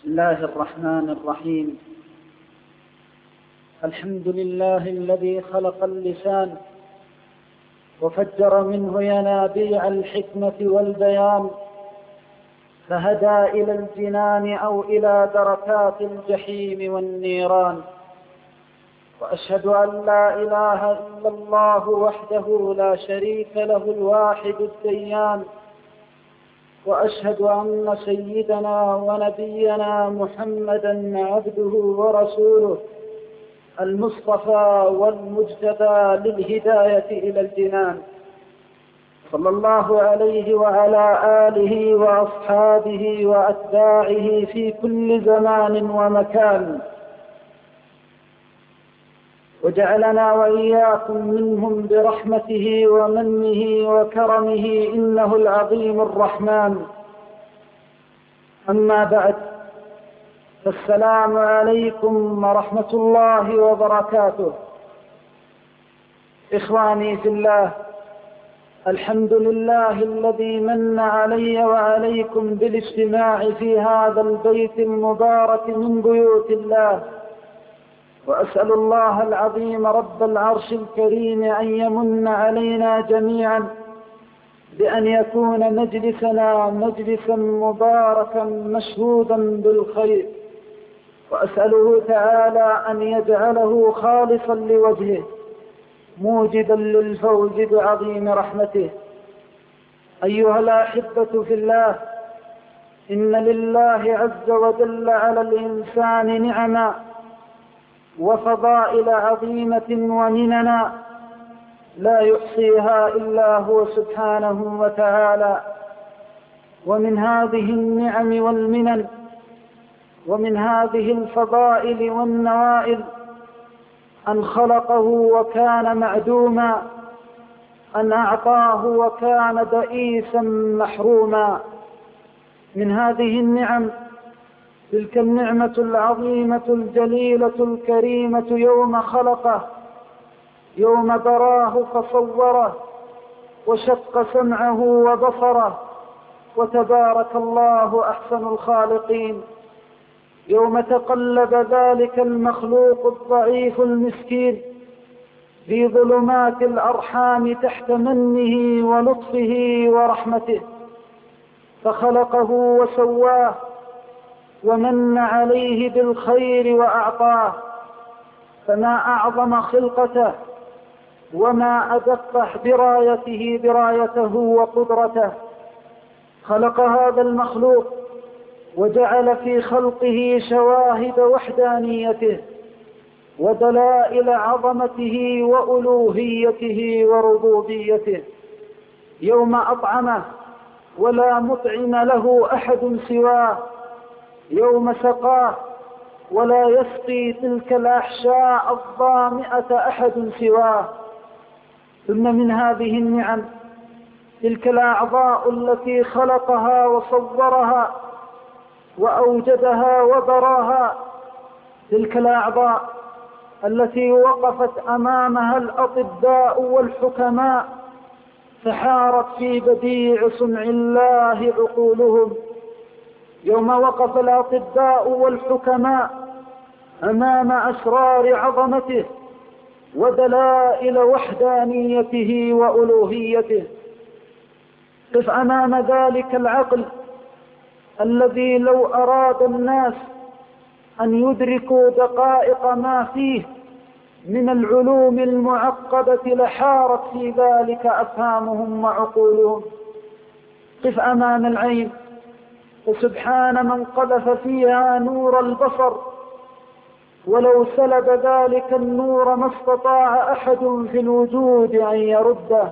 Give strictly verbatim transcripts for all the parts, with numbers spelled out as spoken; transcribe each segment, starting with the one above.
بسم الله الرحمن الرحيم. الحمد لله الذي خلق اللسان وفجر منه ينابيع الحكمة والبيان، فهدى إلى الجنان أو إلى دركات الجحيم والنيران. وأشهد أن لا إله إلا الله وحده لا شريك له الواحد الديان، وأشهد أن سيدنا ونبينا محمدًا عبده ورسوله المصطفى والمجتبى للهداية إلى الجنان، صلى الله عليه وعلى آله وأصحابه وأتباعه في كل زمان ومكان، وجعلنا وإياكم منهم برحمته ومنه وكرمه إنه العظيم الرحمن. أما بعد، فالسلام عليكم ورحمة الله وبركاته. إخواني في الله، الحمد لله الذي من علي وعليكم بالاجتماع في هذا البيت المبارك من بيوت الله، وأسأل الله العظيم رب العرش الكريم أن يمن علينا جميعا بأن يكون مجلسنا مجلسا مباركا مشهودا بالخير، وأسأله تعالى أن يجعله خالصا لوجهه موجبا للفوز بعظيم رحمته. أيها الأحبة في الله، إن لله عز وجل على الإنسان نعما وفضائل عظيمة ومننا لا يحصيها إلا هو سبحانه وتعالى. ومن هذه النعم والمنن ومن هذه الفضائل والنوائل أن خلقه وكان معدوما، أن أعطاه وكان بئيسا محروما. من هذه النعم تلك النعمة العظيمة الجليلة الكريمة يوم خلقه، يوم براه فصوره وشق سمعه وبصره، وتبارك الله أحسن الخالقين. يوم تقلب ذلك المخلوق الضعيف المسكين في ظلمات الأرحام تحت منه ولطفه ورحمته، فخلقه وسواه ومن عليه بالخير وأعطاه. فما أعظم خلقته وما أدق درايته درايته وقدرته. خلق هذا المخلوق وجعل في خلقه شواهد وحدانيته ودلائل عظمته وألوهيته وربوبيته. يوم أطعمه ولا مطعم له أحد سواه، يوم سقاه ولا يسقي تلك الأحشاء الظامئة أحد سواه. ثم من هذه النعم تلك الأعضاء التي خلقها وصورها وأوجدها وبراها، تلك الأعضاء التي وقفت أمامها الأطباء والحكماء فحارت في بديع صنع الله عقولهم. يوم وقف الأطباء والحكماء أمام أسرار عظمته ودلائل وحدانيته وألوهيته، قف أمام ذلك العقل الذي لو أراد الناس أن يدركوا دقائق ما فيه من العلوم المعقدة لحارت في ذلك أفهامهم وعقولهم. قف أمام العين، فسبحان من قذف فيها نور البصر، ولو سلب ذلك النور ما استطاع أحد في الوجود أن يرده.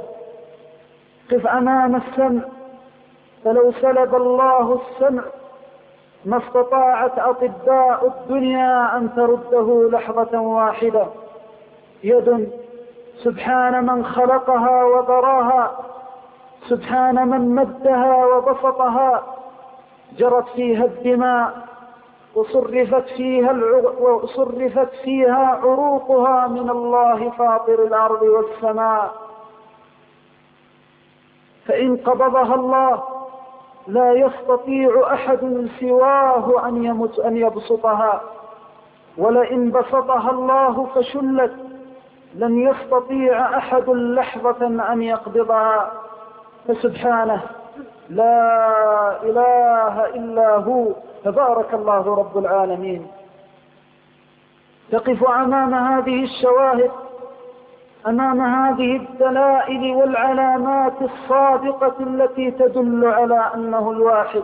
قف أمام السمع، فلو سلب الله السمع ما استطاعت أطباء الدنيا أن ترده لحظة واحدة. يد، سبحان من خلقها وبراها، سبحان من مدها وبسطها، جرت فيها الدماء وصرفت فيها, وصرفت فيها عروقها من الله فاطر الأرض والسماء. فإن قبضها الله لا يستطيع أحد سواه أن يمت أن يبسطها، ولئن بسطها الله فشلت لن يستطيع أحد لحظة أن يقبضها، فسبحانه لا إله إلا هو تبارك الله رب العالمين. تقف أمام هذه الشواهد، أمام هذه الدلائل والعلامات الصادقة التي تدل على أنه الواحد،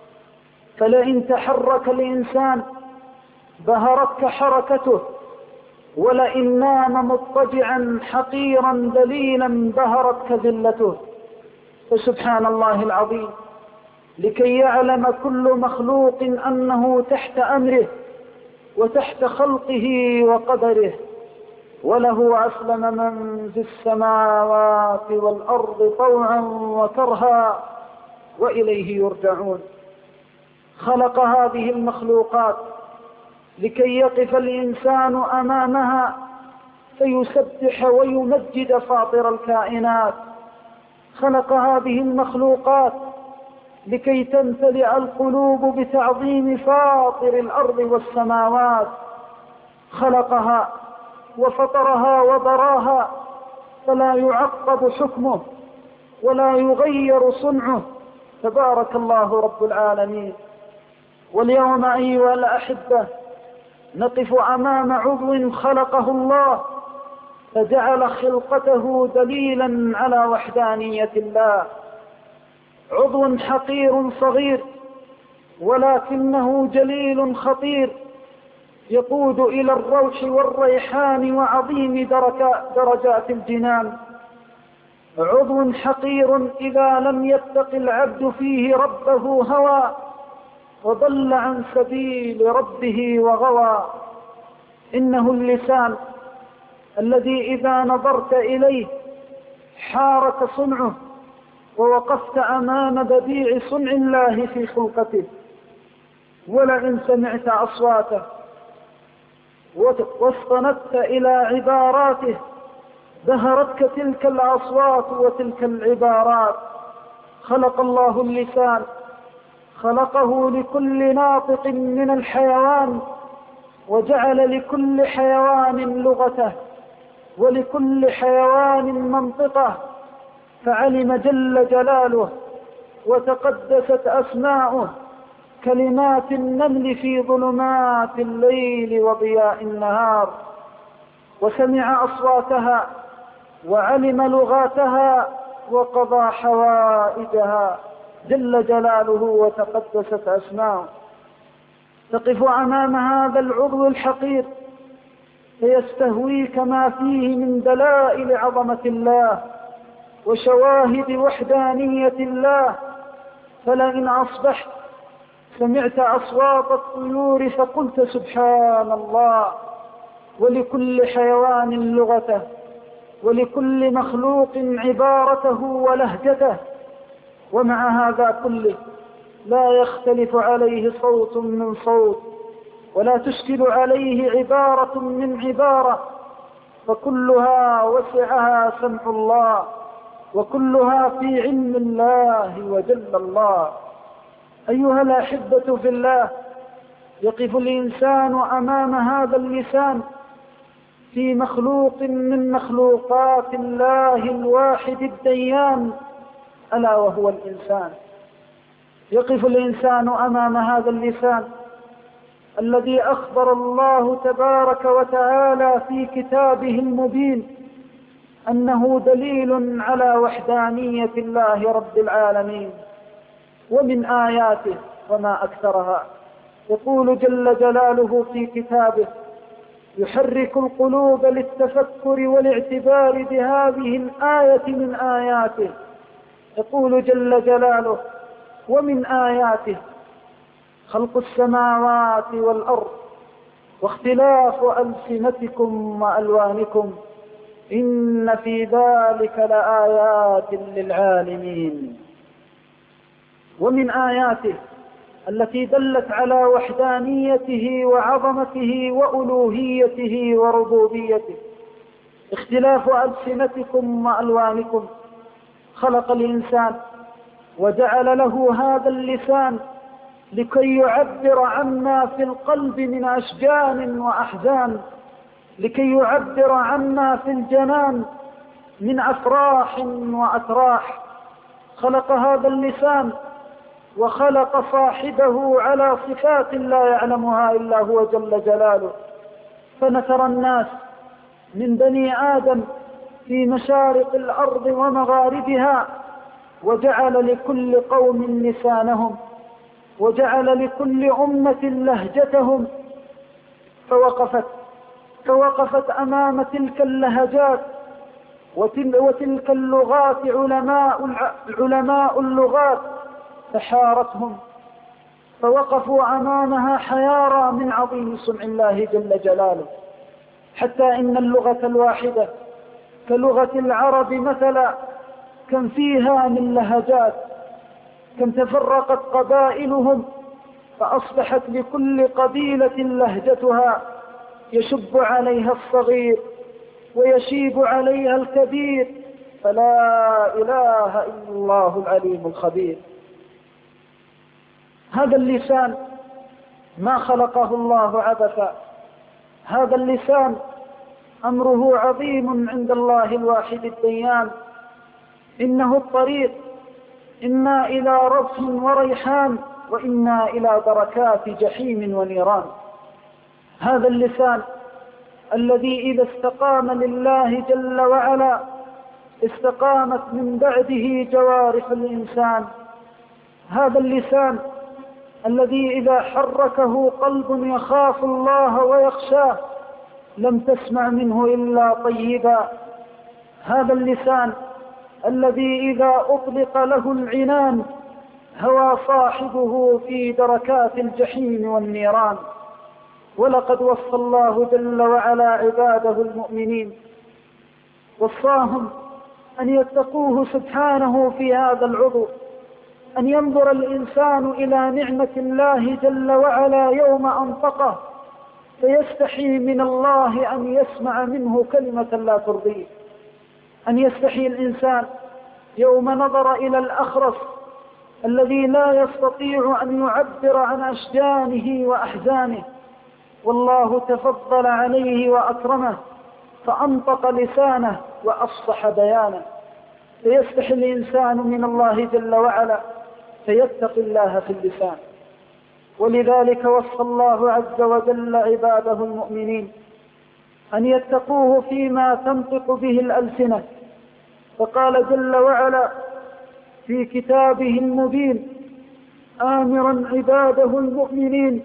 فلئن تحرك الإنسان بهرتك حركته، ولئن نام مضطجعا حقيرا ذليلا بهرتك ذلته. فسبحان الله العظيم، لكي يعلم كل مخلوق أنه تحت أمره وتحت خلقه وقدره، وله أسلم من في السماوات والأرض طوعا وكرها وإليه يرجعون. خلق هذه المخلوقات لكي يقف الإنسان أمامها فيسبح ويمجد فاطر الكائنات. خلق هذه المخلوقات لكي تمتلئ القلوب بتعظيم فاطر الأرض والسماوات. خلقها وفطرها وبراها فلا يعقب حكمه ولا يغير صنعه، تبارك الله رب العالمين. واليوم أيها الأحبة نقف أمام عضو خلقه الله فجعل خلقته دليلا على وحدانية الله، عضو حقير صغير ولكنه جليل خطير يقود إلى الروح والريحان وعظيم درجات الجنان، عضو حقير إذا لم يتق العبد فيه ربه هوى وضل عن سبيل ربه وغوى. إنه اللسان الذي إذا نظرت إليه حارك صنعه ووقفت أمام بديع صنع الله في خلقته. ولئن سمعت أصواته واستندت إلى عباراته بهرتك تلك الأصوات وتلك العبارات. خلق الله اللسان، خلقه لكل ناطق من الحيوان، وجعل لكل حيوان لغته ولكل حيوان منطقه، فعلم جل جلاله وتقدست أسماؤه كلمات النمل في ظلمات الليل وضياء النهار، وسمع أصواتها وعلم لغاتها وقضى حوائجها جل جلاله وتقدست أسماؤه. تقف أمام هذا العضو الحقير فيستهويك ما فيه من دلائل عظمة الله وشواهد وحدانية الله. فلئن أصبحت سمعت أصوات الطيور فقلت سبحان الله، ولكل حيوان لغته ولكل مخلوق عبارته ولهجته، ومع هذا كله لا يختلف عليه صوت من صوت ولا تشكل عليه عبارة من عبارة، فكلها وسعها سمع الله وكلها في علم الله وجل الله. أيها الأحبة في الله، يقف الإنسان أمام هذا اللسان في مخلوق من مخلوقات الله الواحد الديان، ألا وهو الإنسان. يقف الإنسان أمام هذا اللسان الذي أخبر الله تبارك وتعالى في كتابه المبين أنه دليل على وحدانية الله رب العالمين. ومن آياته وما أكثرها، يقول جل جلاله في كتابه: يحرك القلوب للتفكر والاعتبار بهذه الآية من آياته. يقول جل جلاله: ومن آياته خلق السماوات والأرض واختلاف ألسنتكم وألوانكم إن في ذلك لآيات للعالمين. ومن آياته التي دلت على وحدانيته وعظمته وألوهيته وربوبيته اختلاف ألسنتكم وألوانكم. خلق الإنسان وجعل له هذا اللسان لكي يعبر عما في القلب من أشجان وأحزان، لكي يعبر عما في الجنان من أفراح وأتراح. خلق هذا اللسان وخلق صاحبه على صفات لا يعلمها إلا هو جل جلاله، فنثر الناس من بني آدم في مشارق الأرض ومغاربها، وجعل لكل قوم لسانهم، وجعل لكل أمة لهجتهم، فوقفت فوقفت أمام تلك اللهجات وتلك اللغات علماء علماء اللغات فحارتهم، فوقفوا أمامها حيارى من عظيم صنع الله جل جلاله، حتى إن اللغة الواحدة كلغة العرب مثلا كم فيها من لهجات، كم تفرقت قبائلهم فأصبحت لكل قبيلة لهجتها يشب عليها الصغير ويشيب عليها الكبير، فلا إله إلا الله العليم الخبير. هذا اللسان ما خلقه الله عبثا، هذا اللسان أمره عظيم عند الله الواحد الديان، إنه الطريق إما إلى ربح وريحان وإما إلى دركات جحيم ونيران. هذا اللسان الذي إذا استقام لله جل وعلا استقامت من بعده جوارح الإنسان. هذا اللسان الذي إذا حركه قلب يخاف الله ويخشاه لم تسمع منه إلا طيبا. هذا اللسان الذي إذا أطلق له العنان هوى صاحبه في دركات الجحيم والنيران. ولقد وصى الله جل وعلا عباده المؤمنين، وصاهم أن يتقوه سبحانه في هذا العضو، أن ينظر الإنسان إلى نعمة الله جل وعلا يوم أنطقه فيستحي من الله أن يسمع منه كلمة لا ترضيه، أن يستحي الإنسان يوم نظر إلى الأخرس الذي لا يستطيع أن يعبر عن أشجانه وأحزانه، والله تفضل عليه وأكرمه فأنطق لسانه وأفصح بيانه، فيستحي الإنسان من الله جل وعلا فيتقي الله في اللسان. ولذلك وصى الله عز وجل عباده المؤمنين أن يتقوه فيما تنطق به الألسنة، فقال جل وعلا في كتابه المبين آمرا عباده المؤمنين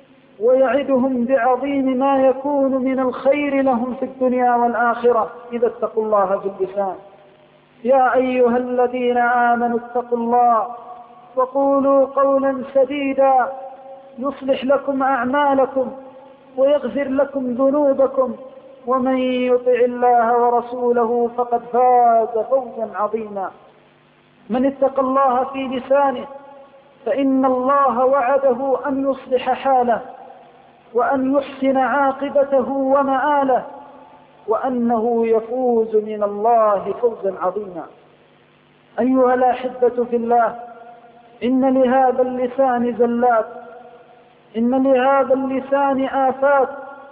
ويعدهم بعظيم ما يكون من الخير لهم في الدنيا والآخرة إذا اتقوا الله باللسان. يا أيها الذين آمنوا اتقوا الله وقولوا قولا سديدا يصلح لكم أعمالكم ويغفر لكم ذنوبكم ومن يطع الله ورسوله فقد فاز فوزا عظيما. من اتقى الله في لسانه فإن الله وعده أن يصلح حاله وأن يحسن عاقبته ومآله وأنه يفوز من الله فوزا عظيما. أيها الأحبة في الله، إن لهذا اللسان زلات، إن لهذا اللسان آفات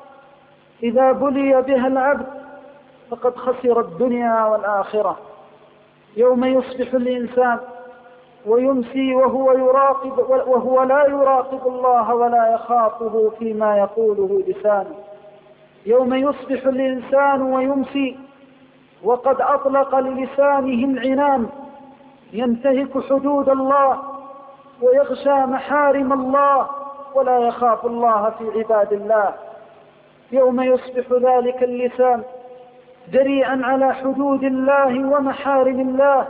إذا بلي بها العبد فقد خسر الدنيا والآخرة. يوم يصبح الإنسان ويمسي وهو يراقب وهو لا يراقب الله ولا يخافه فيما يقوله لسانه. يوم يصبح الإنسان ويمسي وقد أطلق للسانه العنان ينتهك حدود الله ويغشى محارم الله ولا يخاف الله في عباد الله. يوم يصبح ذلك اللسان جريئا على حدود الله ومحارم الله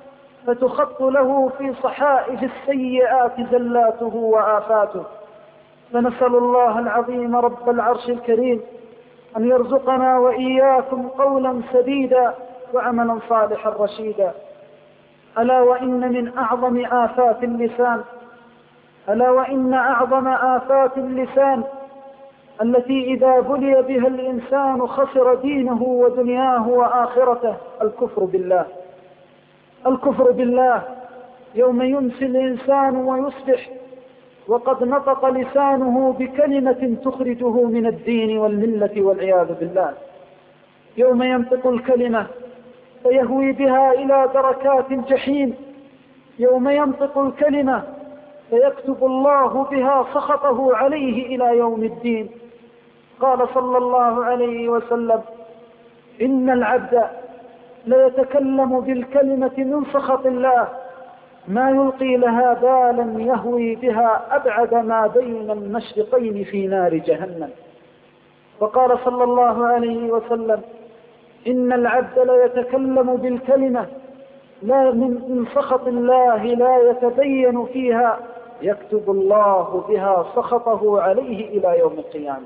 فتخط له في صحائف السيئات زلاته وآفاته. فنسأل الله العظيم رب العرش الكريم أن يرزقنا وإياكم قولا سديدا وعملا صالحا رشيدا. ألا وإن من أعظم آفات اللسان ألا وإن أعظم آفات اللسان التي إذا بلي بها الإنسان خسر دينه ودنياه وآخرته الكفر بالله. الكفر بالله يوم يمسي الإنسان ويصبح وقد نطق لسانه بكلمة تخرجه من الدين والملة والعياذ بالله. يوم ينطق الكلمة فيهوي بها إلى دركات الجحيم. يوم ينطق الكلمة فيكتب الله بها سخطه عليه إلى يوم الدين. قال صلى الله عليه وسلم: إن العبد ليتكلم بالكلمة من سخط الله ما يلقي لها بالا يهوي بها أبعد ما بين المشرقين في نار جهنم. وقال صلى الله عليه وسلم: إن العبد ليتكلم بالكلمة لا من سخط الله لا يتبين فيها يكتب الله بها سخطه عليه إلى يوم القيامة.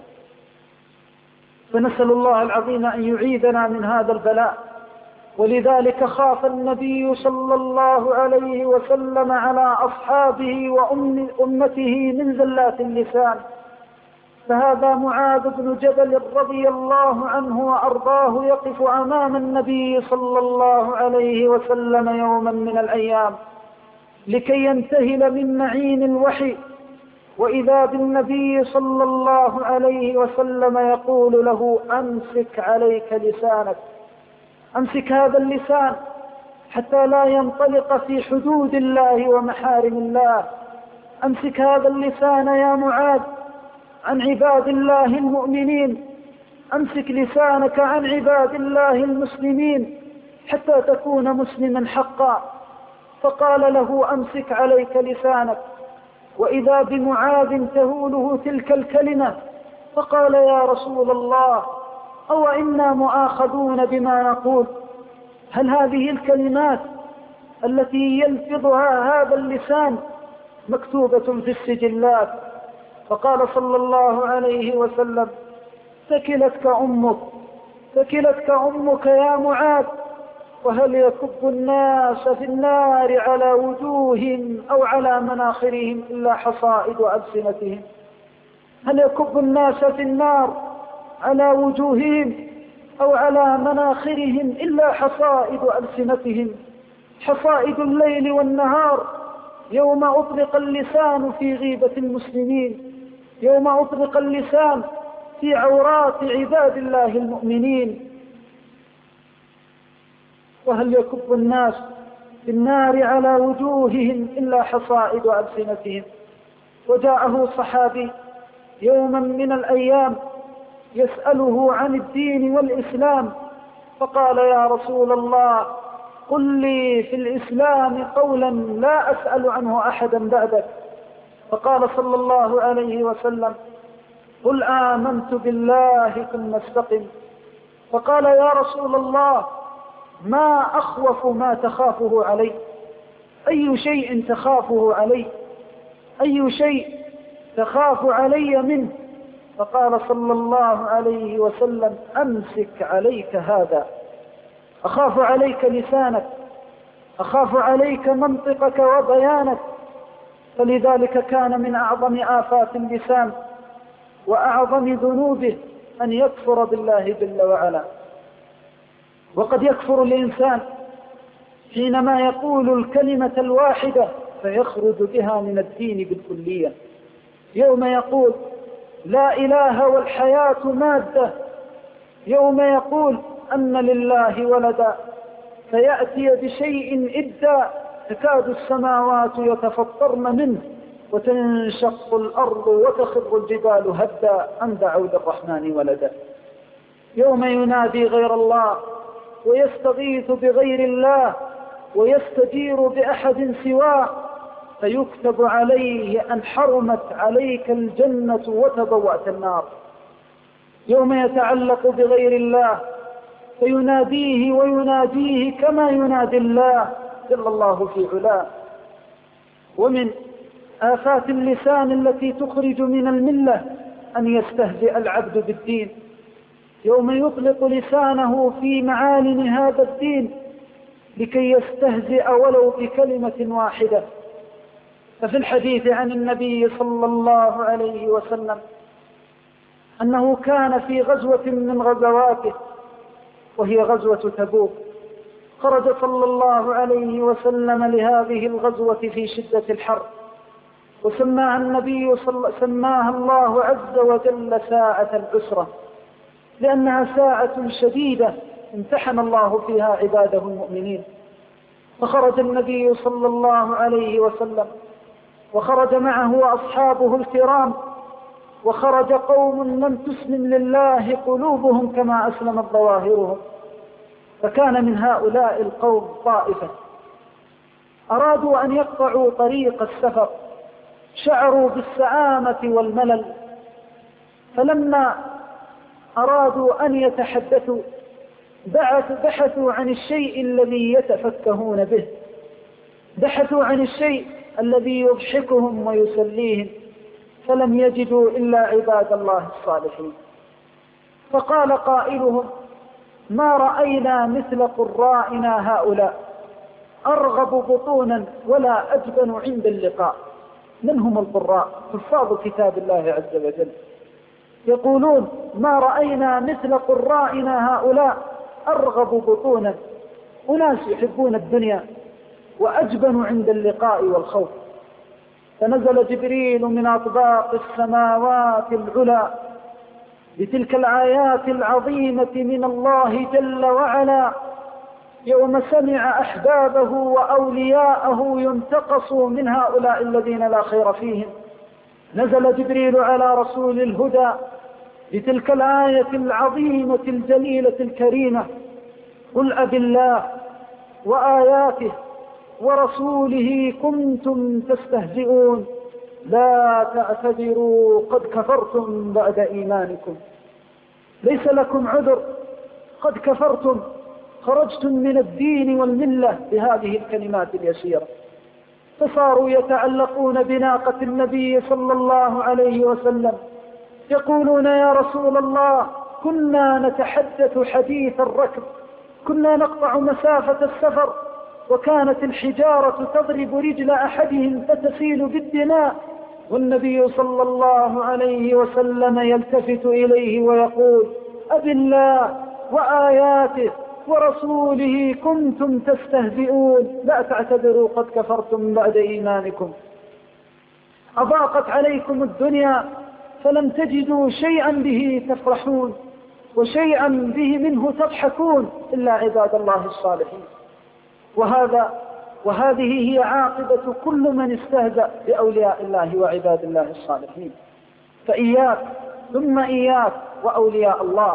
فنسأل الله العظيم أن يعيذنا من هذا البلاء. ولذلك خاف النبي صلى الله عليه وسلم على أصحابه وأمته من زلات اللسان. فهذا معاذ بن جبل رضي الله عنه وأرضاه يقف أمام النبي صلى الله عليه وسلم يوما من الأيام لكي ينتهل من معين الوحي، وإذا بالنبي صلى الله عليه وسلم يقول له: أمسك عليك لسانك، أمسك هذا اللسان حتى لا ينطلق في حدود الله ومحارم الله. أمسك هذا اللسان يا معاذ عن عباد الله المؤمنين، أمسك لسانك عن عباد الله المسلمين حتى تكون مسلما حقا. فقال له: أمسك عليك لسانك. وإذا بمعاذ تهوله تلك الكلمة فقال: يا رسول الله، أو إنا مؤاخذون بما نقول؟ هل هذه الكلمات التي يلفظها هذا اللسان مكتوبة في السجلات؟ فقال صلى الله عليه وسلم: ثكلتك أمك، ثكلتك أمك يا معاذ. وهل يكب الناس في النار على وجوههم أو على مناخرهم إلا حصائد ألسنتهم؟ هل يكب الناس في النار على وجوههم أو على مناخرهم إلا حصائد ألسنتهم؟ حصائد الليل والنهار يوم أطلق اللسان في غيبة المسلمين، يوم أطلق اللسان في عورات عباد الله المؤمنين. وهل يكب الناس في النار على وجوههم إلا حصائد ألسنتهم؟ وجاءه صحابي يوما من الأيام يسأله عن الدين والإسلام، فقال: يا رسول الله، قل لي في الإسلام قولا لا أسأل عنه أحدا بعدك. فقال صلى الله عليه وسلم: قل آمنت بالله ثم استقم. فقال: يا رسول الله، ما أخوف ما تخافه علي؟ أي شيء تخافه علي؟ أي شيء تخاف علي منه؟ فقال صلى الله عليه وسلم: أمسك عليك هذا، أخاف عليك لسانك، أخاف عليك منطقك وبيانك. فلذلك كان من أعظم آفات اللسان وأعظم ذنوبه أن يكفر بالله جل وعلا. وقد يكفر الإنسان حينما يقول الكلمة الواحدة فيخرج بها من الدين بالكلية. يوم يقول: لا إله والحياة مادة، يوم يقول أن لله ولدا، فيأتي بشيء إدا تكاد السماوات يتفطرن منه وتنشق الأرض وتخر الجبال هدا أن دعوا للرحمن ولدا. يوم ينادي غير الله ويستغيث بغير الله ويستجير بأحد سواه فيكتب عليه أن حرمت عليك الجنة وتبوأت النار. يوم يتعلق بغير الله فيناديه ويناديه كما ينادي الله جل الله في علاه. ومن آفات اللسان التي تخرج من الملة أن يستهزئ العبد بالدين. يوم يطلق لسانه في معالم هذا الدين لكي يستهزئ ولو بكلمة واحدة. ففي الحديث عن النبي صلى الله عليه وسلم أنه كان في غزوة من غزواته وهي غزوة تبوك، خرج صلى الله عليه وسلم لهذه الغزوة في شدة الحر، وسماها النبي صلى سماها الله عز وجل ساعة العسرة، لأنها ساعة شديدة امتحن الله فيها عباده المؤمنين. فخرج النبي صلى الله عليه وسلم، وخرج معه أصحابه الكرام، وخرج قوم لم تسلم لله قلوبهم كما أسلمت ظواهرهم. فكان من هؤلاء القوم طائفة أرادوا أن يقطعوا طريق السفر، شعروا بالسآمة والملل، فلما أرادوا أن يتحدثوا بحثوا عن الشيء الذي يتفكهون به، بحثوا عن الشيء الذي يضحكهم ويسليهم، فلم يجدوا إلا عباد الله الصالحين. فقال قائلهم: ما رأينا مثل قرائنا هؤلاء، أرغب بطونا ولا أجبن عند اللقاء. من هم القراء؟ حفاظ كتاب الله عز وجل. يقولون: ما رأينا مثل قرائنا هؤلاء، أرغب بطونا، أناس يحبون الدنيا، وأجبن عند اللقاء والخوف. فنزل جبريل من أطباق السماوات العلى بتلك الآيات العظيمة من الله جل وعلا، يوم سمع أحبابه وأولياءه ينتقصوا من هؤلاء الذين لا خير فيهم. نزل جبريل على رسول الهدى بتلك الآية العظيمة الجليلة الكريمة: قل أبالله وآياته ورسوله كنتم تستهزئون لا تعتذروا قد كفرتم بعد إيمانكم. ليس لكم عذر، قد كفرتم، خرجتم من الدين والملة بهذه الكلمات اليسيرة. فصاروا يتعلقون بناقة النبي صلى الله عليه وسلم، يقولون: يا رسول الله، كنا نتحدث حديث الركب، كنا نقطع مسافة السفر، وكانت الحجارة تضرب رجل أحدهم فتسيل بالدماء، والنبي صلى الله عليه وسلم يلتفت إليه ويقول: أبالله وآياته ورسوله كنتم تستهزئون لا تعتذروا قد كفرتم بعد إيمانكم. أضاقت عليكم الدنيا فلم تجدوا شيئا به تفرحون وشيئا به منه تضحكون إلا عباد الله الصالحين. وهذا وهذه هي عاقبة كل من استهزأ بأولياء الله وعباد الله الصالحين. فإياك ثم إياك وأولياء الله،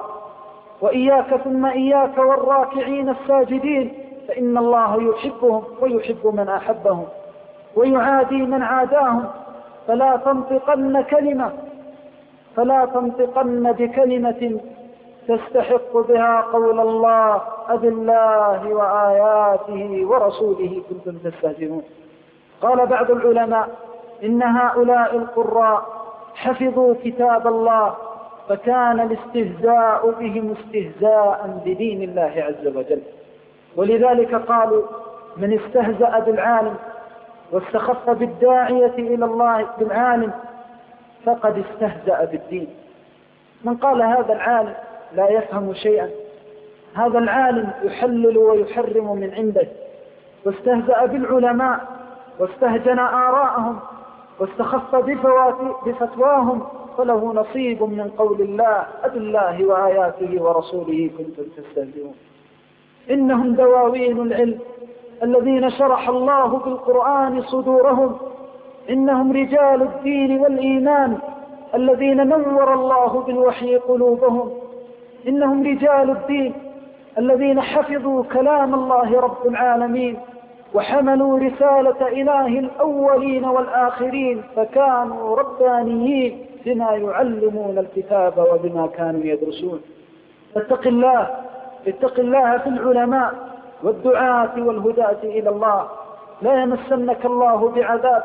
وإياك ثم إياك والراكعين الساجدين، فإن الله يحبهم ويحب من أحبهم ويعادي من عاداهم. فلا تنطقن كلمة فلا تنطقن بكلمة تستحق بها قول الله: أبالله وآياته ورسوله كنتم تستهزئون. قال بعض العلماء: إن هؤلاء القراء حفظوا كتاب الله، فكان الاستهزاء بهم استهزاء بدين الله عز وجل. ولذلك قالوا: من استهزأ بالعالم واستخف بالداعية إلى الله بالعالم فقد استهزأ بالدين. من قال هذا العالم لا يفهم شيئا، هذا العالم يحلل ويحرم من عنده، واستهزأ بالعلماء واستهجن آراءهم واستخف بفتواهم، فله نصيب من قول الله: أبالله وآياته ورسوله كنتم تستهزئون. إنهم دواوين العلم الذين شرح الله بالقرآن صدورهم، إنهم رجال الدين والإيمان الذين نور الله بالوحي قلوبهم، إنهم رجال الدين الذين حفظوا كلام الله رب العالمين وحملوا رسالة إله الأولين والآخرين، فكانوا ربانيين بما يعلمون الكتاب وبما كانوا يدرسون. فاتق الله اتق الله في العلماء والدعاة والهداة إلى الله، لا يمسنك الله بعذاب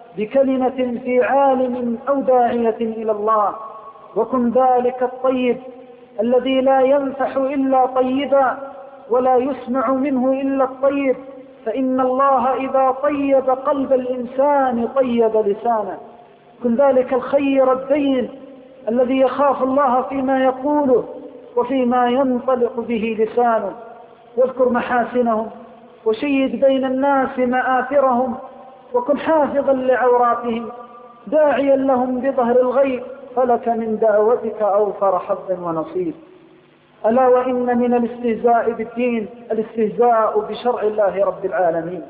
بكلمة في عالم أو داعية إلى الله. وكن ذلك الطيب الذي لا ينفح إلا طيبا ولا يسمع منه إلا الطيب، فإن الله إذا طيب قلب الإنسان طيب لسانه. كن ذلك الخير الدين الذي يخاف الله فيما يقوله وفيما ينطلق به لسانه. واذكر محاسنهم، وشيد بين الناس مآثرهم، وكن حافظا لعوراتهم، داعيا لهم بظهر الغيب، فلك من دعوتك أوفر حظ ونصيب. ألا وإن من الاستهزاء بالدين الاستهزاء بشرع الله رب العالمين.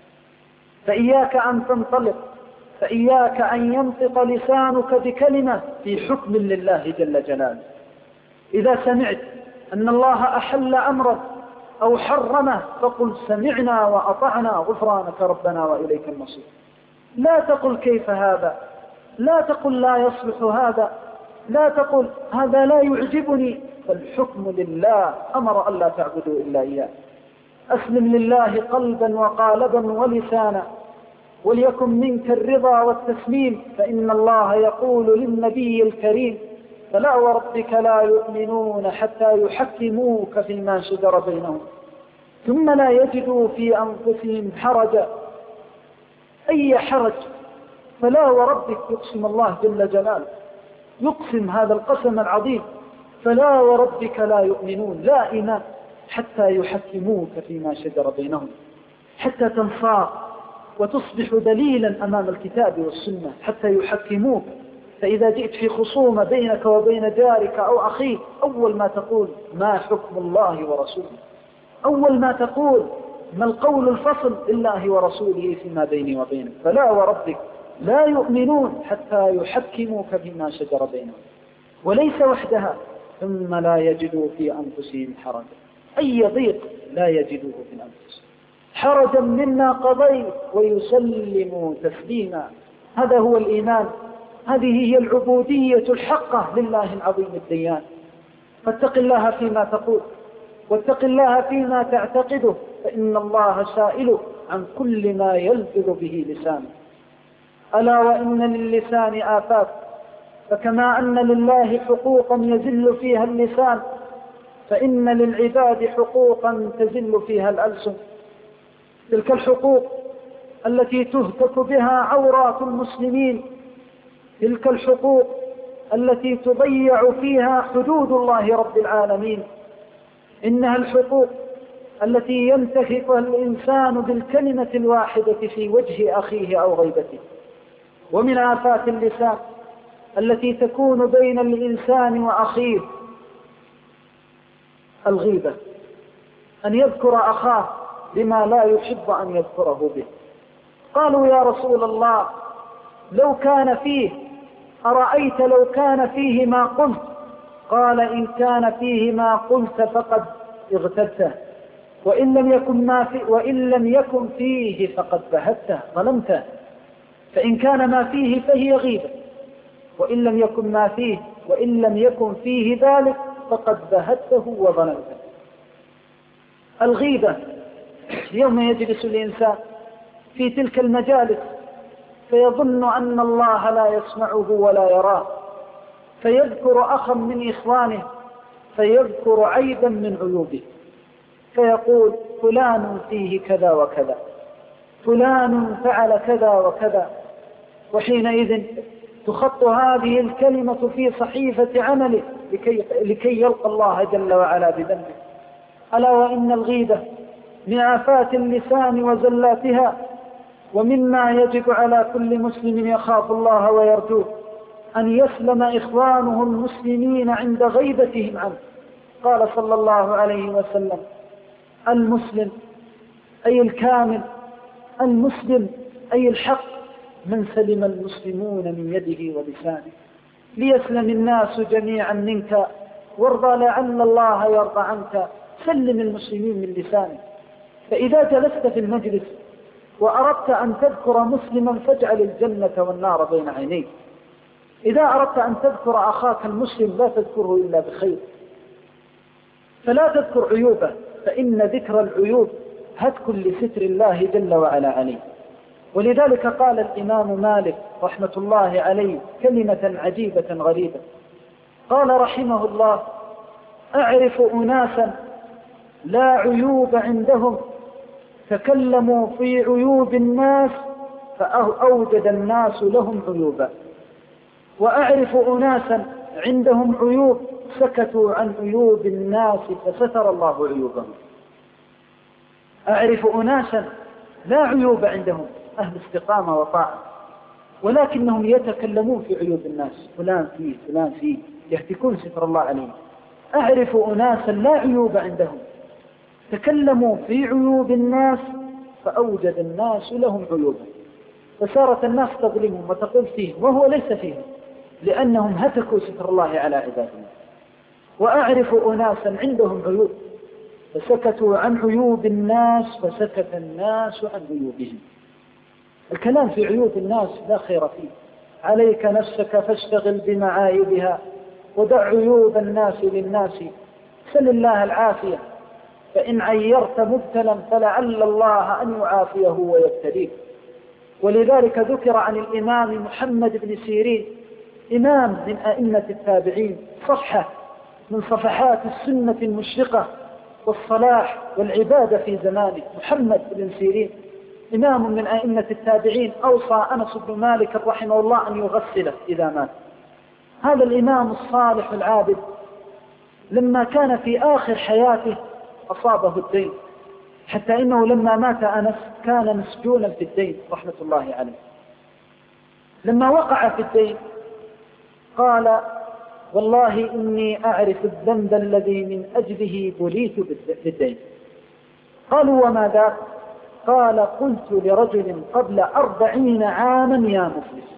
فإياك أن تنطلق فإياك أن ينطق لسانك بكلمة في حكم لله جل جلاله. إذا سمعت أن الله أحل أمرا أو حرمه فقل سمعنا وأطعنا غفرانك ربنا وإليك المصير. لا تقل كيف هذا، لا تقل لا يصلح هذا، لا تقل هذا لا يعجبني، فالحكم لله أمر أن لا تعبدوا إلا إياه. أسلم لله قلبا وقالبا ولسانا، وليكن منك الرضا والتسليم، فإن الله يقول للنبي الكريم: فلا وربك لا يؤمنون حتى يحكموك فيما شجر بينهم ثم لا يجدوا في أنفسهم حرجا. أي حرج؟ فلا وربك، يقسم الله جل جلاله، يقسم هذا القسم العظيم: فلا وربك لا يؤمنون، لا إيمان حتى يحكموك فيما شجر بينهم، حتى تنصاع وتصبح دليلا أمام الكتاب والسنة، حتى يحكموك. فإذا جئت في خصومة بينك وبين جارك أو أخيك، أول ما تقول: ما حكم الله ورسوله؟ أول ما تقول: ما القول الفصل لله ورسوله فيما بيني وبينك؟ فلا وربك لا يؤمنون حتى يحكموك فيما شجر بينهم. وليس وحدها: ثم لا يجدوا في أنفسهم حرجا. أي ضيق لا يجدوه في الأنفس، حرجا مما قضيت ويسلموا تسليما. هذا هو الإيمان، هذه هي العبودية الحقة لله العظيم الديان. فاتق الله فيما تقول، واتق الله فيما تعتقده، فإن الله سائلك عن كل ما يلفظ به لسانه. ألا وإن للسان آفات، فكما أن لله حقوقا يزل فيها اللسان، فإن للعباد حقوقا تزل فيها الألسن. تلك الحقوق التي تهتك بها عورات المسلمين، تلك الحقوق التي تضيع فيها حدود الله رب العالمين، إنها الحقوق التي ينتهكها الإنسان بالكلمة الواحدة في وجه أخيه أو غيبته. ومن آفات اللسان التي تكون بين الإنسان وأخيه الغيبة، أن يذكر أخاه بما لا يحب أن يذكره به. قالوا: يا رسول الله، لو كان فيه، أرأيت لو كان فيه ما قلت؟ قال: إن كان فيه ما قلت فقد اغتبته، وإن لم يكن, ما في وإن لم يكن فيه فقد بهته ظلمته. فإن كان ما فيه فهي غيبة، وإن لم يكن ما فيه وإن لم يكن فيه ذلك فقد بهته وظلمته. الغيبة يوم يجلس الإنسان في تلك المجالس فيظن أن الله لا يسمعه ولا يراه، فيذكر أخا من إخوانه فيذكر عيبا من عيوبه، فيقول: فلان فيه كذا وكذا، فلان فعل كذا وكذا. وحينئذ تخط هذه الكلمة في صحيفة عمله لكي, لكي يلقى الله جل وعلا بذنبه. ألا وإن الغيبة من آفات اللسان وزلاتها، ومما يجب على كل مسلم يخاف الله ويرجوه أن يسلم إخوانه المسلمين عند غيبتهم عنه. قال صلى الله عليه وسلم: المسلم أي الكامل، المسلم أي الحق، من سلم المسلمون من يده ولسانه. ليسلم الناس جميعا منك، وارضى لعل الله يرضى عنك. سلم المسلمين من لسانك. فإذا جلست في المجلس وأردت أن تذكر مسلما فاجعل الجنة والنار بين عينيك. إذا أردت أن تذكر أخاك المسلم لا تذكره إلا بخير، فلا تذكر عيوبه، فإن ذكر العيوب هتك لستر الله جل وعلا عليه. ولذلك قال الإمام مالك رحمة الله عليه كلمة عجيبة غريبة. قال رحمه الله: أعرف أناسا لا عيوب عندهم، تكلموا في عيوب الناس فأوجد الناس لهم عيوبا، وأعرف أناسا عندهم عيوب سكتوا عن عيوب الناس فستر الله عيوبهم. أعرف أناسا لا عيوب عندهم، أهل استقامة وطاعة، ولكنهم يتكلمون في عيوب الناس، فلان فيه فلان فيه، يهتكون ستر الله عليهم. أعرف أناسا لا عيوب عندهم، تكلموا في عيوب الناس فأوجد الناس لهم عيوبا، فصارت الناس تظلمهم وتقول فيهم وهو ليس فيهم، لأنهم هتكوا ستر الله على عبادهم. وأعرف أناسا عندهم عيوب فسكتوا عن عيوب الناس فسكت الناس عن عيوبهم. الكلام في عيوب الناس لا خير فيه، عليك نفسك فاشتغل بمعايبها ودع عيوب الناس للناس، سل الله العافية، فإن عيرت مبتلا فلعل الله أن يعافيه ويبتليه. ولذلك ذكر عن الإمام محمد بن سيرين، إمام من أئمة التابعين، صفحة من صفحات السنة المشرقة والصلاح والعبادة في زمانه. محمد بن سيرين إمام من أئمة التابعين، أوصى أنس بن مالك رحمه الله أن يغسله إذا مات. هذا الإمام الصالح العابد لما كان في آخر حياته أصابه الدين، حتى إنه لما مات أنس كان مسجونا في الدين رحمة الله عليه. لما وقع في الدين قال والله إني أعرف الذنب الذي من أجله بليت بالدين. قالوا وما ذاك؟ قال قلت لرجل قبل أربعين عاما يا مفلس.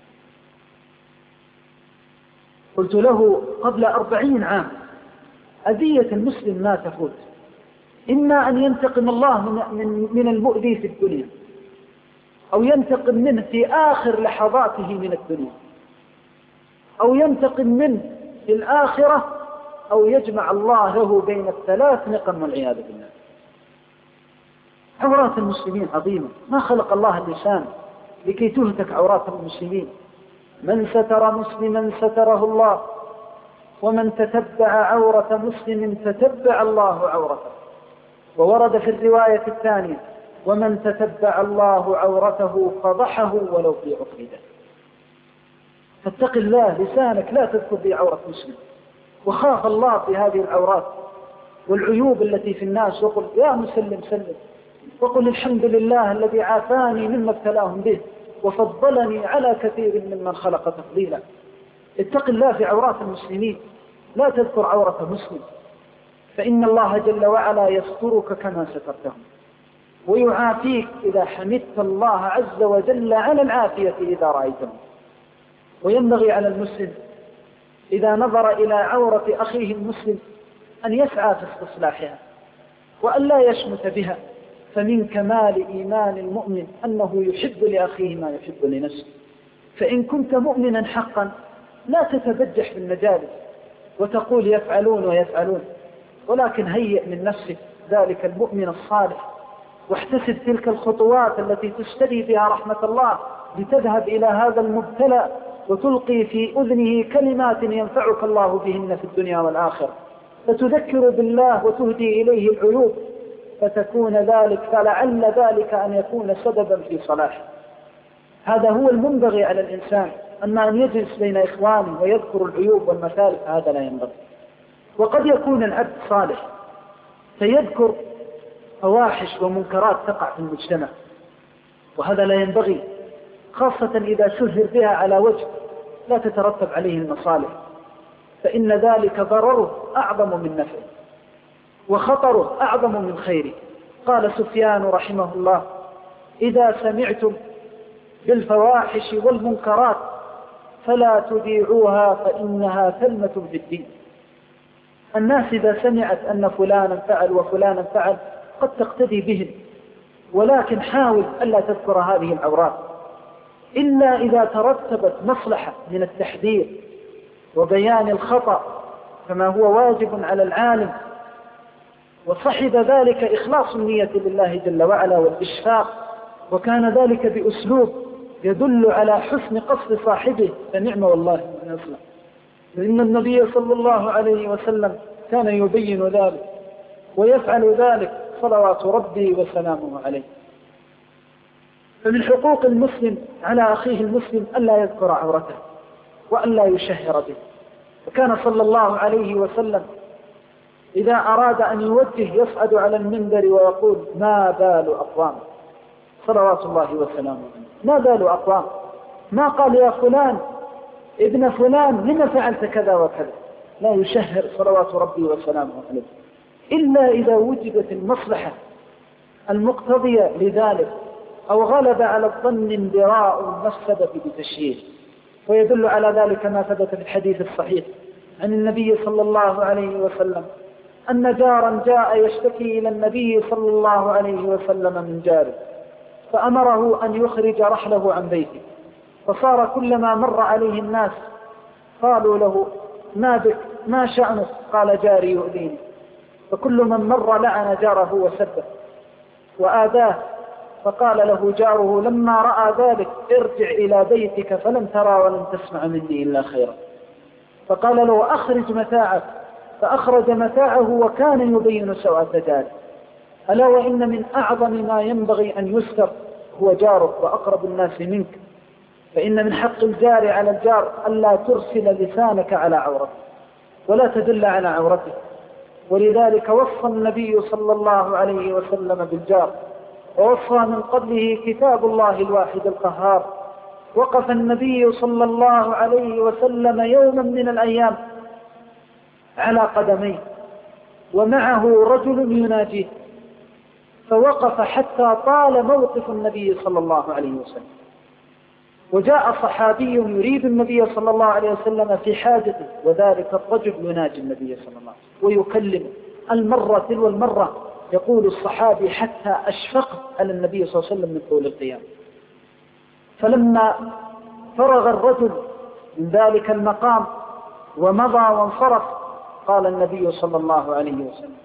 قلت له قبل أربعين عام أذية المسلم ما تفوت، إما أن ينتقم الله من, من, من المؤذي في الدنيا، أو ينتقم منه في آخر لحظاته من الدنيا، أو ينتقم منه في الآخرة، أو يجمع الله له بين الثلاث نقم والعياذ بالله. عورات المسلمين عظيمة، ما خلق الله اللسان لكي تهتك عورات المسلمين. من ستر مسلما ستره الله، ومن تتبع عورة مسلم تتبع الله عورته. وورد في الرواية الثانية ومن تتبع الله عورته فضحه ولو في عقيدة. فاتق الله لسانك لا تذكر في عورة مسلم، وخاف الله في هذه العورات والعيوب التي في الناس، وقل يا مسلم سلم، وقل الحمد لله الذي عافاني مما ابتلاهم به وفضلني على كثير ممن خلق تفضيلا. اتق الله في عورات المسلمين، لا تذكر عورة مسلم، فإن الله جل وعلا يسترك كما سترتهم، ويعافيك إذا حمدت الله عز وجل على العافية إذا رأيته. وينبغي على المسلم إذا نظر إلى عورة أخيه المسلم أن يسعى في استصلاحها وأن لا يشمت بها، فمن كمال إيمان المؤمن أنه يحب لأخيه ما يحب لنفسه. فإن كنت مؤمنا حقا لا تتبجح بالمجالس وتقول يفعلون ويفعلون، ولكن هيئ من نفسك ذلك المؤمن الصالح، واحتسب تلك الخطوات التي تشتري بها رحمة الله لتذهب إلى هذا المبتلى وتلقي في أذنه كلمات ينفعك الله بهن في الدنيا والآخرة، فتذكر بالله وتهدي إليه العيوب، فتكون ذلك فلعل ذلك أن يكون سببا في صلاحه. هذا هو المنبغي على الإنسان، أما أن يجلس بين إخوانه ويذكر العيوب والمثالب، هذا لا ينبغي. وقد يكون العبد صالح فيذكر فواحش ومنكرات تقع في المجتمع، وهذا لا ينبغي، خاصة إذا شهر بها على وجه لا تترتب عليه المصالح، فإن ذلك ضرره أعظم من نفعه وخطره أعظم من خيره. قال سفيان رحمه الله إذا سمعتم بالفواحش والمنكرات فلا تذيعوها فإنها ثلمة في الدين. الناس إذا سمعت أن فلانا فعل وفلانا فعل قد تقتدي بهم، ولكن حاول ألا تذكر هذه العورات إلا إذا ترتبت مصلحة من التحذير وبيان الخطأ كما هو واجب على العالم، وصحب ذلك إخلاص النية لله جل وعلا والإشفاق، وكان ذلك بأسلوب يدل على حسن قصد صاحبه، فنعم والله من يصلح. لأن النبي صلى الله عليه وسلم كان يبين ذلك ويفعل ذلك صلوات ربي وسلامه عليه. فمن حقوق المسلم على أخيه المسلم ألا يذكر عورته وألا يشهر به. وكان صلى الله عليه وسلم إذا أراد أن يوجه يصعد على المنبر ويقول ما بال أقوام صلوات الله وسلامه، ما بال أقوام، ما قال يا فلان ابن فلان لما فعلت كذا وكذا، لا يشهر صلوات ربي وسلامه عليه إلا إذا وجدت المصلحة المقتضية لذلك أو غلب على الظن انبراء المفسدة بتشهير. ويدل على ذلك ما ثبت في الحديث الصحيح عن النبي صلى الله عليه وسلم أن جارا جاء يشتكي إلى النبي صلى الله عليه وسلم من جاره، فأمره أن يخرج رحله عن بيته، فصار كلما مر عليه الناس قالوا له ما بك ما شأنك؟ قال جاري يؤذيني، فكل من مر لعن جاره وسبه وآذاه، فقال له جاره لما رأى ذلك ارجع إلى بيتك فلم ترى ولم تسمع مني إلا خيرا، فقال له أخرج متاعك، فأخرج متاعه وكان يبين سوءة جاره. ألا وإن من أعظم ما ينبغي أن يستر هو جارك وأقرب الناس منك، فإن من حق الجار على الجار ألا ترسل لسانك على عورته ولا تدل على عورته، ولذلك وصى النبي صلى الله عليه وسلم بالجار، ووصى من قبله كتاب الله الواحد القهار. وقف النبي صلى الله عليه وسلم يوما من الأيام على قدميه ومعه رجل يناجيه، فوقف حتى طال موقف النبي صلى الله عليه وسلم، وجاء صحابي يريد النبي صلى الله عليه وسلم في حاجته، وذلك الرجل يناجي النبي صلى الله عليه وسلم ويكلمه المرة تلو المرة. يقول الصحابي حتى أشفقت على النبي صلى الله عليه وسلم من طول القيام. فلما فرغ الرجل من ذلك المقام ومضى وانصرف قال النبي صلى الله عليه وسلم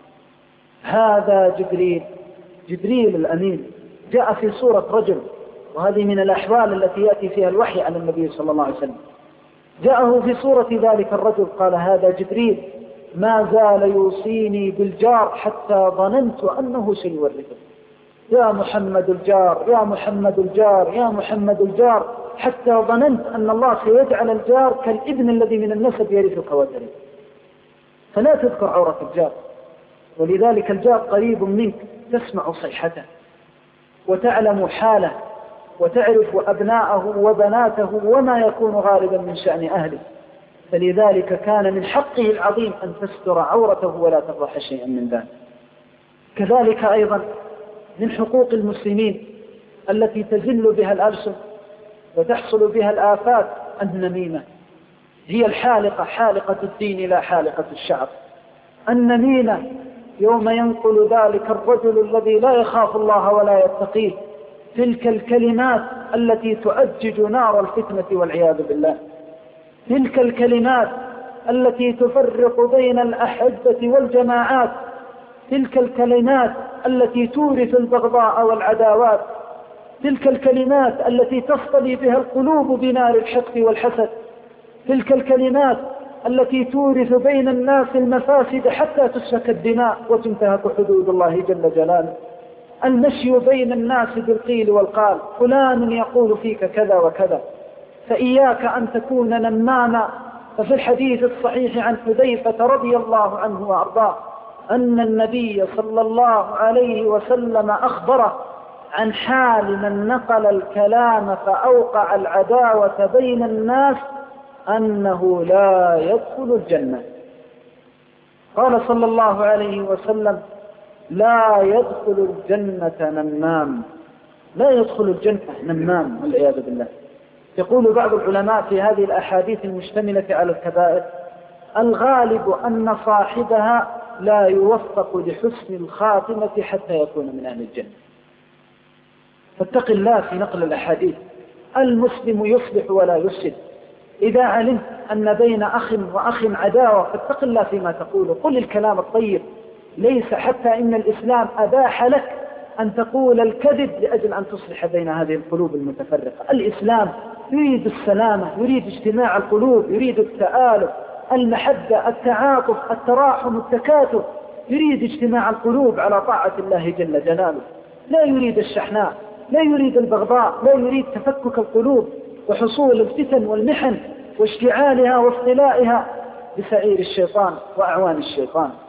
هذا جبريل، جبريل الأمين جاء في صورة رجل، وهذه من الأحوال التي يأتي فيها الوحي على النبي صلى الله عليه وسلم. جاءه في صورة ذلك الرجل قال هذا جبريل ما زال يوصيني بالجار حتى ظننت أنه سيورثه، يا محمد الجار يا محمد الجار يا محمد الجار، حتى ظننت أن الله سيجعل الجار كالابن الذي من النسب يرثك وترث. فلا تذكر عورة الجار، ولذلك الجار قريب منك، تسمع صيحته وتعلم حاله وتعرف أبناءه وبناته وما يكون غالبا من شأن أهله، فلذلك كان من حقه العظيم أن تستر عورته ولا تفضح شيئا من ذلك. كذلك أيضا من حقوق المسلمين التي تزل بها الألسن وتحصل بها الآفات النميمة، هي الحالقة، حالقة الدين لا حالقة الشعر. النميمة يوم ينقل ذلك الرجل الذي لا يخاف الله ولا يتقيه تلك الكلمات التي تؤجج نار الفتنة والعياذ بالله، تلك الكلمات التي تفرق بين الأحبة والجماعات، تلك الكلمات التي تورث البغضاء والعداوات، تلك الكلمات التي تصطلي بها القلوب بنار الحقد والحسد، تلك الكلمات التي تورث بين الناس المفاسد حتى تسفك الدماء وتنتهك حدود الله جل جلاله. المشي بين الناس بالقيل والقال، فلان يقول فيك كذا وكذا، فإياك أن تكون نماما. ففي الحديث الصحيح عن حذيفة رضي الله عنه وأرضاه أن النبي صلى الله عليه وسلم أخبره عن حال من نقل الكلام فأوقع العداوة بين الناس أنه لا يدخل الجنة. قال صلى الله عليه وسلم لا يدخل الجنة نمام، لا يدخل الجنة نمام والعياذ بالله. يقول بعض العلماء في هذه الأحاديث المشتملة على الكبائر الغالب أن صاحبها لا يوفق لحسن الخاتمة حتى يكون من أهل الجنة. فاتق الله في نقل الأحاديث. المسلم يصلح ولا يفسد. إذا علمت أن بين أخ وأخ عداوة فاتق الله فيما تقول، قل الكلام الطيب، ليس حتى إن الإسلام أباح لك أن تقول الكذب لأجل أن تصلح بين هذه القلوب المتفرقة. الإسلام يريد السلامة، يريد اجتماع القلوب، يريد التآلف، المحبة، التعاطف، التراحم، التكاتف، يريد اجتماع القلوب على طاعة الله جل جلاله. لا يريد الشحناء، لا يريد البغضاء، لا يريد تفكك القلوب وحصول الفتن والمحن واشتعالها واصطلائها بسعير الشيطان وأعوان الشيطان.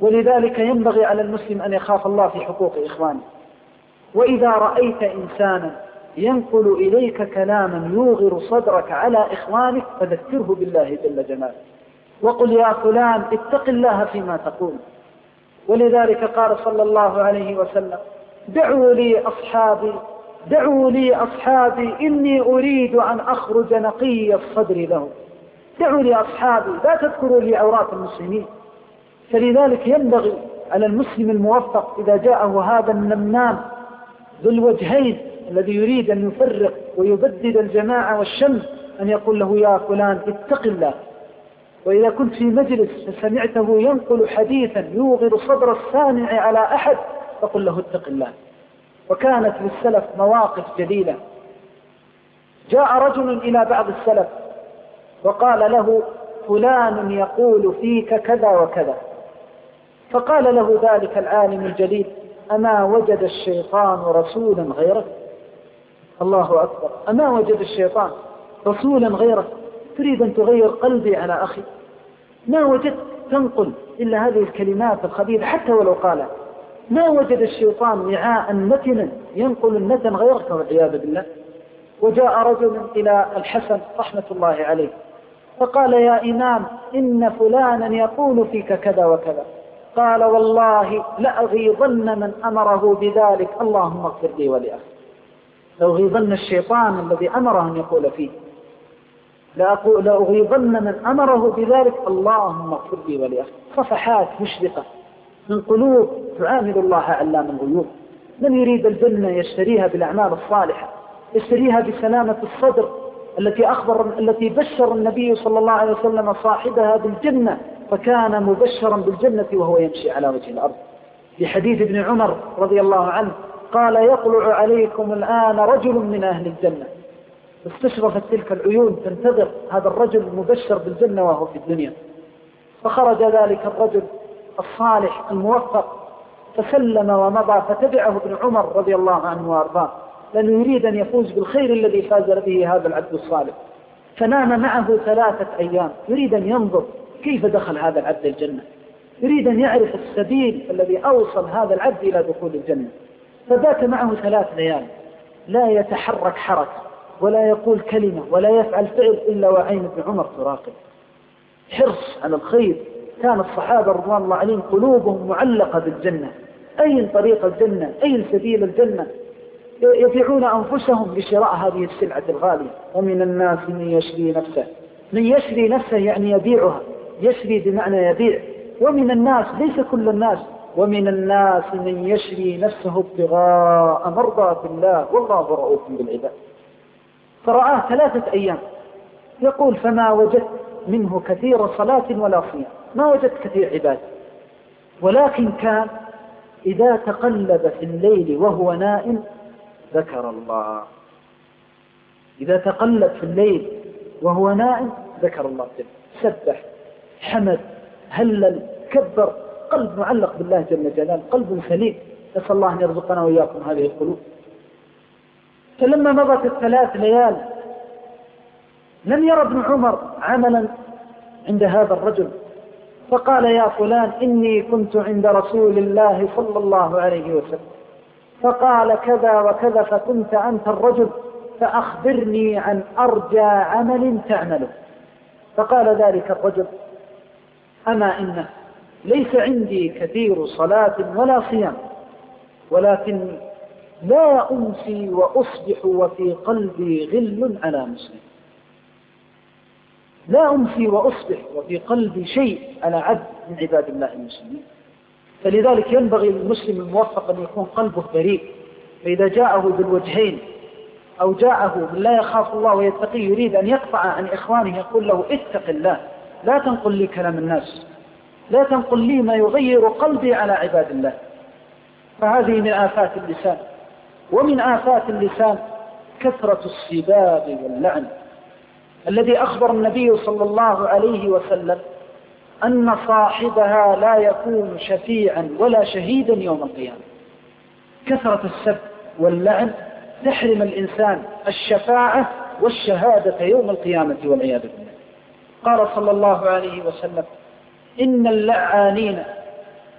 ولذلك ينبغي على المسلم أن يخاف الله في حقوق إخوانه. وإذا رأيت إنسانا ينقل إليك كلاما يوغر صدرك على إخوانك فذكره بالله جل جلاله وقل يا فلان اتق الله فيما تقول. ولذلك قال صلى الله عليه وسلم دعوا لي أصحابي دعوا لي أصحابي إني أريد أن أخرج نقي الصدر له. دعوا لي أصحابي، لا تذكروا لي عورات المسلمين. فلذلك ينبغي على المسلم الموفق إذا جاءه هذا النمام ذو الوجهين الذي يريد أن يفرق ويبدد الجماعة والشمل أن يقول له يا فلان اتق الله. وإذا كنت في مجلس فسمعته ينقل حديثا يوغر صدر السامع على أحد فقل له اتق الله. وكانت للسلف مواقف جليلة. جاء رجل إلى بعض السلف وقال له فلان يقول فيك كذا وكذا، فقال له ذلك العالم الجليل أما وجد الشيطان رسولا غيرك؟ الله أكبر، أما وجد الشيطان رسولا غيرك؟ تريد أن تغير قلبي على أخي؟ ما وجدت تنقل إلا هذه الكلمات الخبيثة حتى ولو قالها. ما وجد الشيطان وعاء متنا ينقل النتن غيرك والعياذ بالله. وجاء رجل إلى الحسن رحمة الله عليه فقال يا إمام إن فلانا يقول فيك كذا وكذا. قال والله لأغيظن من أمره بذلك اللهم اغفر لي ولأخي. لأغيظن الشيطان الذي أمره أن يقول فيه، لأغيظن من أمره بذلك اللهم اغفر لي ولأخي. صفحات مشرقة من قلوب تعامل الله علام الغيوب. من يريد الجنة يشتريها بالأعمال الصالحة، يشتريها بسلامة الصدر التي أخبر التي بشر النبي صلى الله عليه وسلم صاحبها بالجنة، فكان مبشرا بالجنة وهو يمشي على وجه الأرض. في حديث ابن عمر رضي الله عنه قال يطلع عليكم الآن رجل من أهل الجنة. استشرفت تلك العيون تنتظر هذا الرجل المبشر بالجنة وهو في الدنيا. فخرج ذلك الرجل الصالح الموفق فسلم ومضى، فتبعه ابن عمر رضي الله عنه وارضاه لأنه يريد أن يفوز بالخير الذي فاز به هذا العبد الصالح. فنام معه ثلاثة أيام يريد أن ينظر كيف دخل هذا العبد الجنة، يريد أن يعرف السبيل الذي أوصل هذا العبد إلى دخول الجنة. فبات معه ثلاث ليال لا يتحرك حركة ولا يقول كلمة ولا يفعل فعل إلا وعين ابن عمر تراقب. حرص على الخير. كان الصحابة رضوان الله عليهم قلوبهم معلقة بالجنة. أين طريق الجنة؟ أين سبيل الجنة؟ يبيعون أنفسهم لشراء هذه السلعة الغالية. ومن الناس من يشري نفسه، من يشري نفسه يعني يبيعها، يشري بمعنى يبيع. ومن الناس ليس كل الناس، ومن الناس من يشري نفسه ابتغاء مرضات الله والله رؤوف بالعباد. فرآه ثلاثة أيام يقول فما وجدت منه كثير صلاة ولا صيام، ما وجدت كثير عبادة، ولكن كان إذا تقلب في الليل وهو نائم ذكر الله. إذا تقلب في الليل وهو نائم ذكر الله، سبح، حمد، هلل، كبر، قلب معلق بالله جل جلاله، قلب سليم. نسأل الله أن يرزقنا وإياكم هذه القلوب. فلما مضت الثلاث ليال لم يرى ابن عمر عملا عند هذا الرجل، فقال يا فلان إني كنت عند رسول الله صلى الله عليه وسلم فقال كذا وكذا فكنت أنت الرجل فأخبرني عن أرجى عمل تعمله. فقال ذلك الرجل أما إنه ليس عندي كثير صلاة ولا صيام، ولكن لا أمسي وأصبح وفي قلبي غل على مسلم. لا أمسي وأصبح وفي قلبي شيء على عبد من عباد الله المسلمين. فلذلك ينبغي للمسلم الموفق أن يكون قلبه بريء. فإذا جاءه بالوجهين أو جاءه لا يخاف الله ويتقي يريد أن يقطع عن إخوانه يقول له اتق الله، لا تنقل لي كلام الناس، لا تنقل لي ما يغير قلبي على عباد الله. فهذه من آفات اللسان. ومن آفات اللسان كثرة السباب واللعن، الذي أخبر النبي صلى الله عليه وسلم أن صاحبها لا يكون شفيعا ولا شهيدا يوم القيامة. كثرة السب واللعن تحرم الإنسان الشفاعة والشهادة يوم القيامة والعياذ بالله. قال صلى الله عليه وسلم إن اللعانين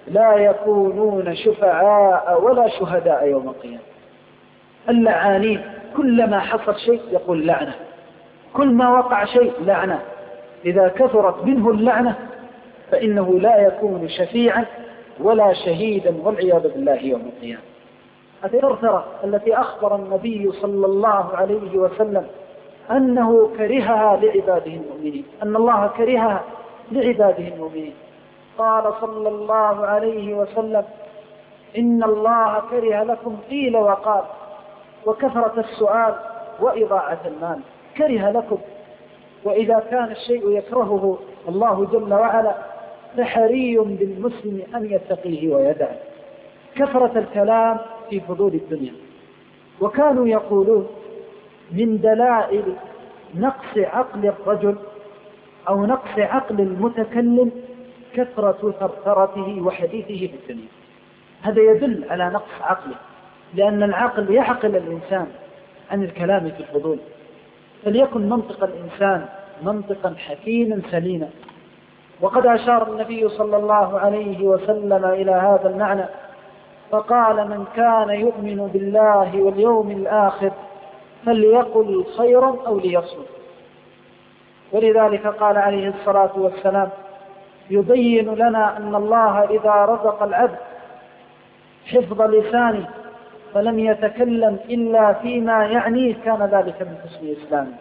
لا يكونون شفعاء ولا شهداء يوم القيامة. اللعانين كلما حصل شيء يقول لعنة، كل ما وقع شيء لعنة. إذا كثرت منه اللعنة فإنه لا يكون شفيعا ولا شهيدا والعياذ بالله يوم القيامة. الثرثرة التي أخبر النبي صلى الله عليه وسلم أنه كرهها لعباده المؤمنين، أن الله كرهها لعباده المؤمنين. قال صلى الله عليه وسلم: إن الله كره لكم قيل وقال وكثرة السؤال وإضاعة المال. كره لكم، وإذا كان الشيء يكرهه الله جل وعلا فحري بالمسلم أن يتقيه ويدعه. كثرة الكلام في فضول الدنيا. وكانوا يقولون من دلائل نقص عقل الرجل أو نقص عقل المتكلم كثرة ثرثرته وحديثه في الدنيا. هذا يدل على نقص عقله، لأن العقل يعقل الإنسان عن الكلام في الفضول. فليكن منطق الإنسان منطقا حكيما سليما. وقد أشار النبي صلى الله عليه وسلم إلى هذا المعنى فقال: من كان يؤمن بالله واليوم الآخر فليقل خيرا أو ليصمت. ولذلك قال عليه الصلاة والسلام يبين لنا أن الله إذا رزق العبد حفظ لسانه فلم يتكلم إلا فيما يعنيه كان ذلك من حسن إسلامه.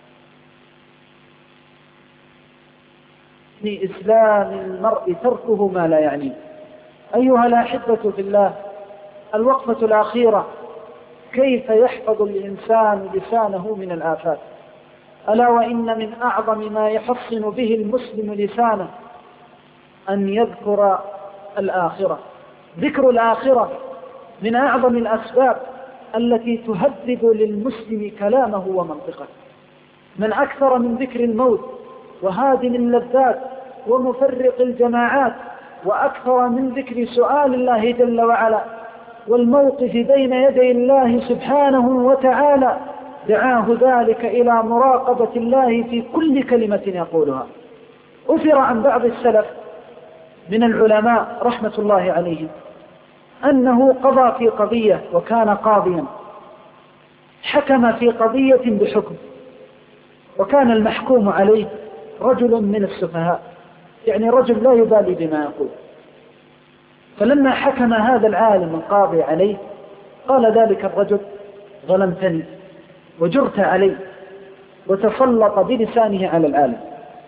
في إسلام المرء تركه ما لا يعنيه. أيها الأحبة في الله، الوقفة الأخيرة: كيف يحفظ الإنسان لسانه من الآفات؟ ألا وإن من أعظم ما يحصن به المسلم لسانه أن يذكر الآخرة. ذكر الآخرة من أعظم الأسباب التي تهذب للمسلم كلامه ومنطقه. من أكثر من ذكر الموت وهادم اللذات ومفرق الجماعات، وأكثر من ذكر سؤال الله جل وعلا والموقف بين يدي الله سبحانه وتعالى، دعاه ذلك إلى مراقبة الله في كل كلمة يقولها. أثر عن بعض السلف من العلماء رحمة الله عليهم أنه قضى في قضية، وكان قاضيا حكم في قضية بحكم، وكان المحكوم عليه رجل من السفهاء، يعني رجل لا يبالي بما يقول. فلما حكم هذا العالم القاضي عليه قال ذلك الرجل: ظلمتني وجرت علي، وتسلط بلسانه على العالم.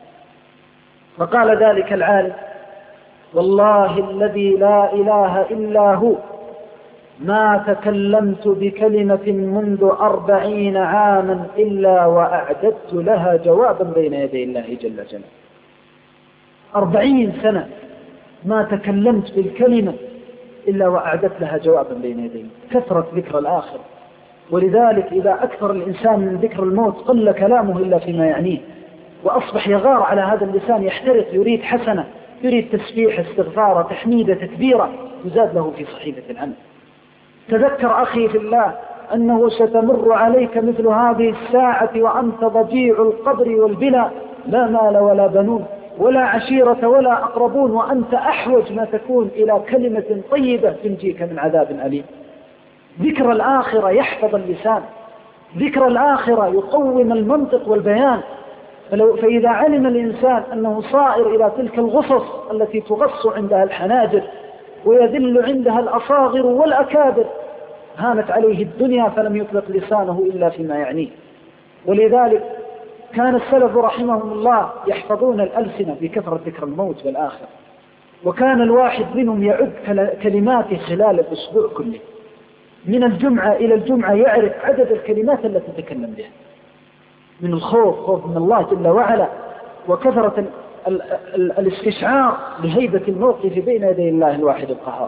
فقال ذلك العالم: والله الذي لا إله إلا هو ما تكلمت بكلمة منذ أربعين عاما إلا وأعددت لها جوابا بين يدي الله جل جلاله. أربعين سنة ما تكلمت بالكلمة إلا وأعددت لها جوابا بين يدي. كثرة ذكر الآخر. ولذلك إذا أكثر الإنسان من ذكر الموت قل كلامه إلا فيما يعنيه، وأصبح يغار على هذا اللسان، يحترق، يريد حسنة، يريد تسبيح، استغفار، تحميد، تكبيرة، يزاد له في صحيفة العمل. تذكر أخي في الله أنه ستمر عليك مثل هذه الساعة وأنت ضجيع القبر والبلا، لا مال ولا بنون ولا عشيرة ولا أقربون، وأنت أحوج ما تكون إلى كلمة طيبة تنجيك من عذاب أليم. ذكر الآخرة يحفظ اللسان، ذكر الآخرة يقوم المنطق والبيان. فلو فإذا علم الإنسان أنه صائر إلى تلك الغصص التي تغص عندها الحناجر ويذل عندها الأصاغر والأكابر، هانت عليه الدنيا فلم يطلق لسانه إلا فيما يعنيه. ولذلك كان السلف رحمهم الله يحفظون الألسنة بكثرة ذكر الموت والآخرة، وكان الواحد منهم يعد كلماته خلال الأسبوع كله، من الجمعة إلى الجمعة يعرف عدد الكلمات التي تكلم بها، من الخوف، خوف من الله جل وعلا، وكثرة ال ال ال الاستشعار لهيبة الموقف بين يدي الله الواحد القهار.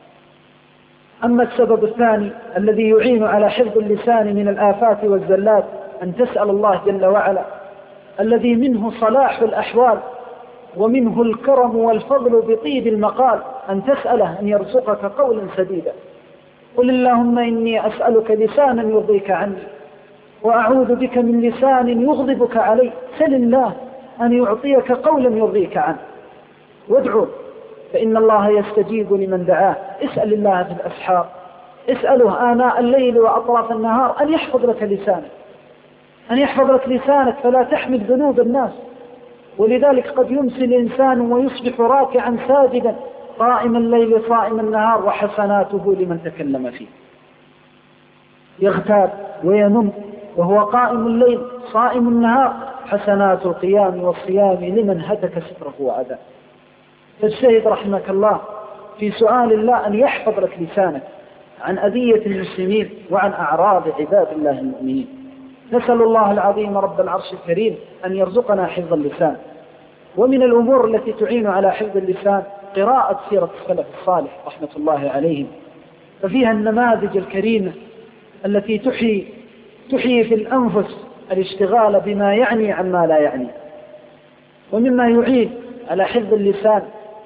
أما السبب الثاني الذي يعين على حفظ اللسان من الآفات والزلات أن تسأل الله جل وعلا الذي منه صلاح الأحوال ومنه الكرم والفضل بطيب المقال، أن تسأله أن يرزقك قولا سديدا. قل اللهم إني أسألك لسانا يرضيك عني وأعوذ بك من لسان يغضبك علي. سل الله أن يعطيك قولا يرضيك عنه، وادعو فإن الله يستجيب لمن دعاه. اسأل الله في الأسحار، اسأله آناء الليل وأطراف النهار أن يحفظ لك لسانك، أن يحفظ لك لسانك فلا تحمل ذنوب الناس. ولذلك قد يمسي الإنسان ويصبح راكعا ساجدا قائم الليل صائم النهار وحسناته لمن تكلم فيه، يغتاب وينم وهو قائم الليل صائم النهار، حسنات القيام والصيام لمن هتك ستره وأذاه. فاجتهد رحمك الله في سؤال الله أن يحفظ لك لسانك عن أذية المسلمين وعن أعراض عباد الله المؤمنين. نسأل الله العظيم رب العرش الكريم أن يرزقنا حفظ اللسان. ومن الأمور التي تعين على حفظ اللسان قراءة سيرة السلف الصالح رحمة الله عليهم، ففيها النماذج الكريمة التي تحيي تحيي في الأنفس الاشتغال بما يعني عما لا يعني. ومما يعين على حفظ اللسان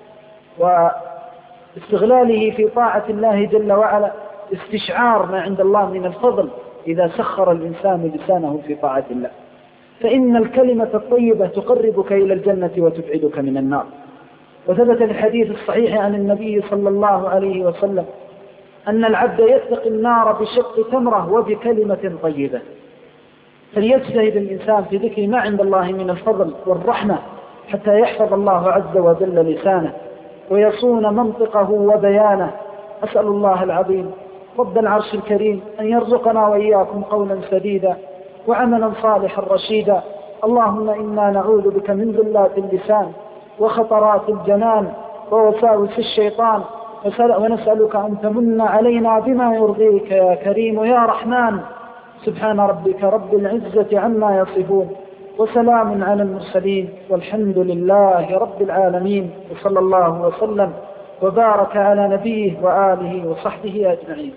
واستغلاله في طاعة الله جل وعلا استشعار ما عند الله من الفضل إذا سخر الإنسان لسانه في طاعة الله، فإن الكلمة الطيبة تقربك إلى الجنة وتبعدك من النار. وثبت في الحديث الصحيح عن النبي صلى الله عليه وسلم أن العبد يتقي النار بشق تمرة وبكلمة طيبة. فليجتهد الإنسان في ذكر ما عند الله من الفضل والرحمة حتى يحفظ الله عز وجل لسانه ويصون منطقه وبيانه. أسأل الله العظيم رب العرش الكريم أن يرزقنا وإياكم قولا سديدا وعملا صالحا رشيدا. اللهم إنا نعوذ بك من ذلات اللسان وخطرات الجنان ووساوس الشيطان، ونسألك أن تمن علينا بما يرضيك يا كريم يا رحمن. سبحان ربك رب العزة عما يصفون وسلام على المرسلين والحمد لله رب العالمين، وصلى الله وسلم وبارك على نبيه وآله وصحبه أجمعين.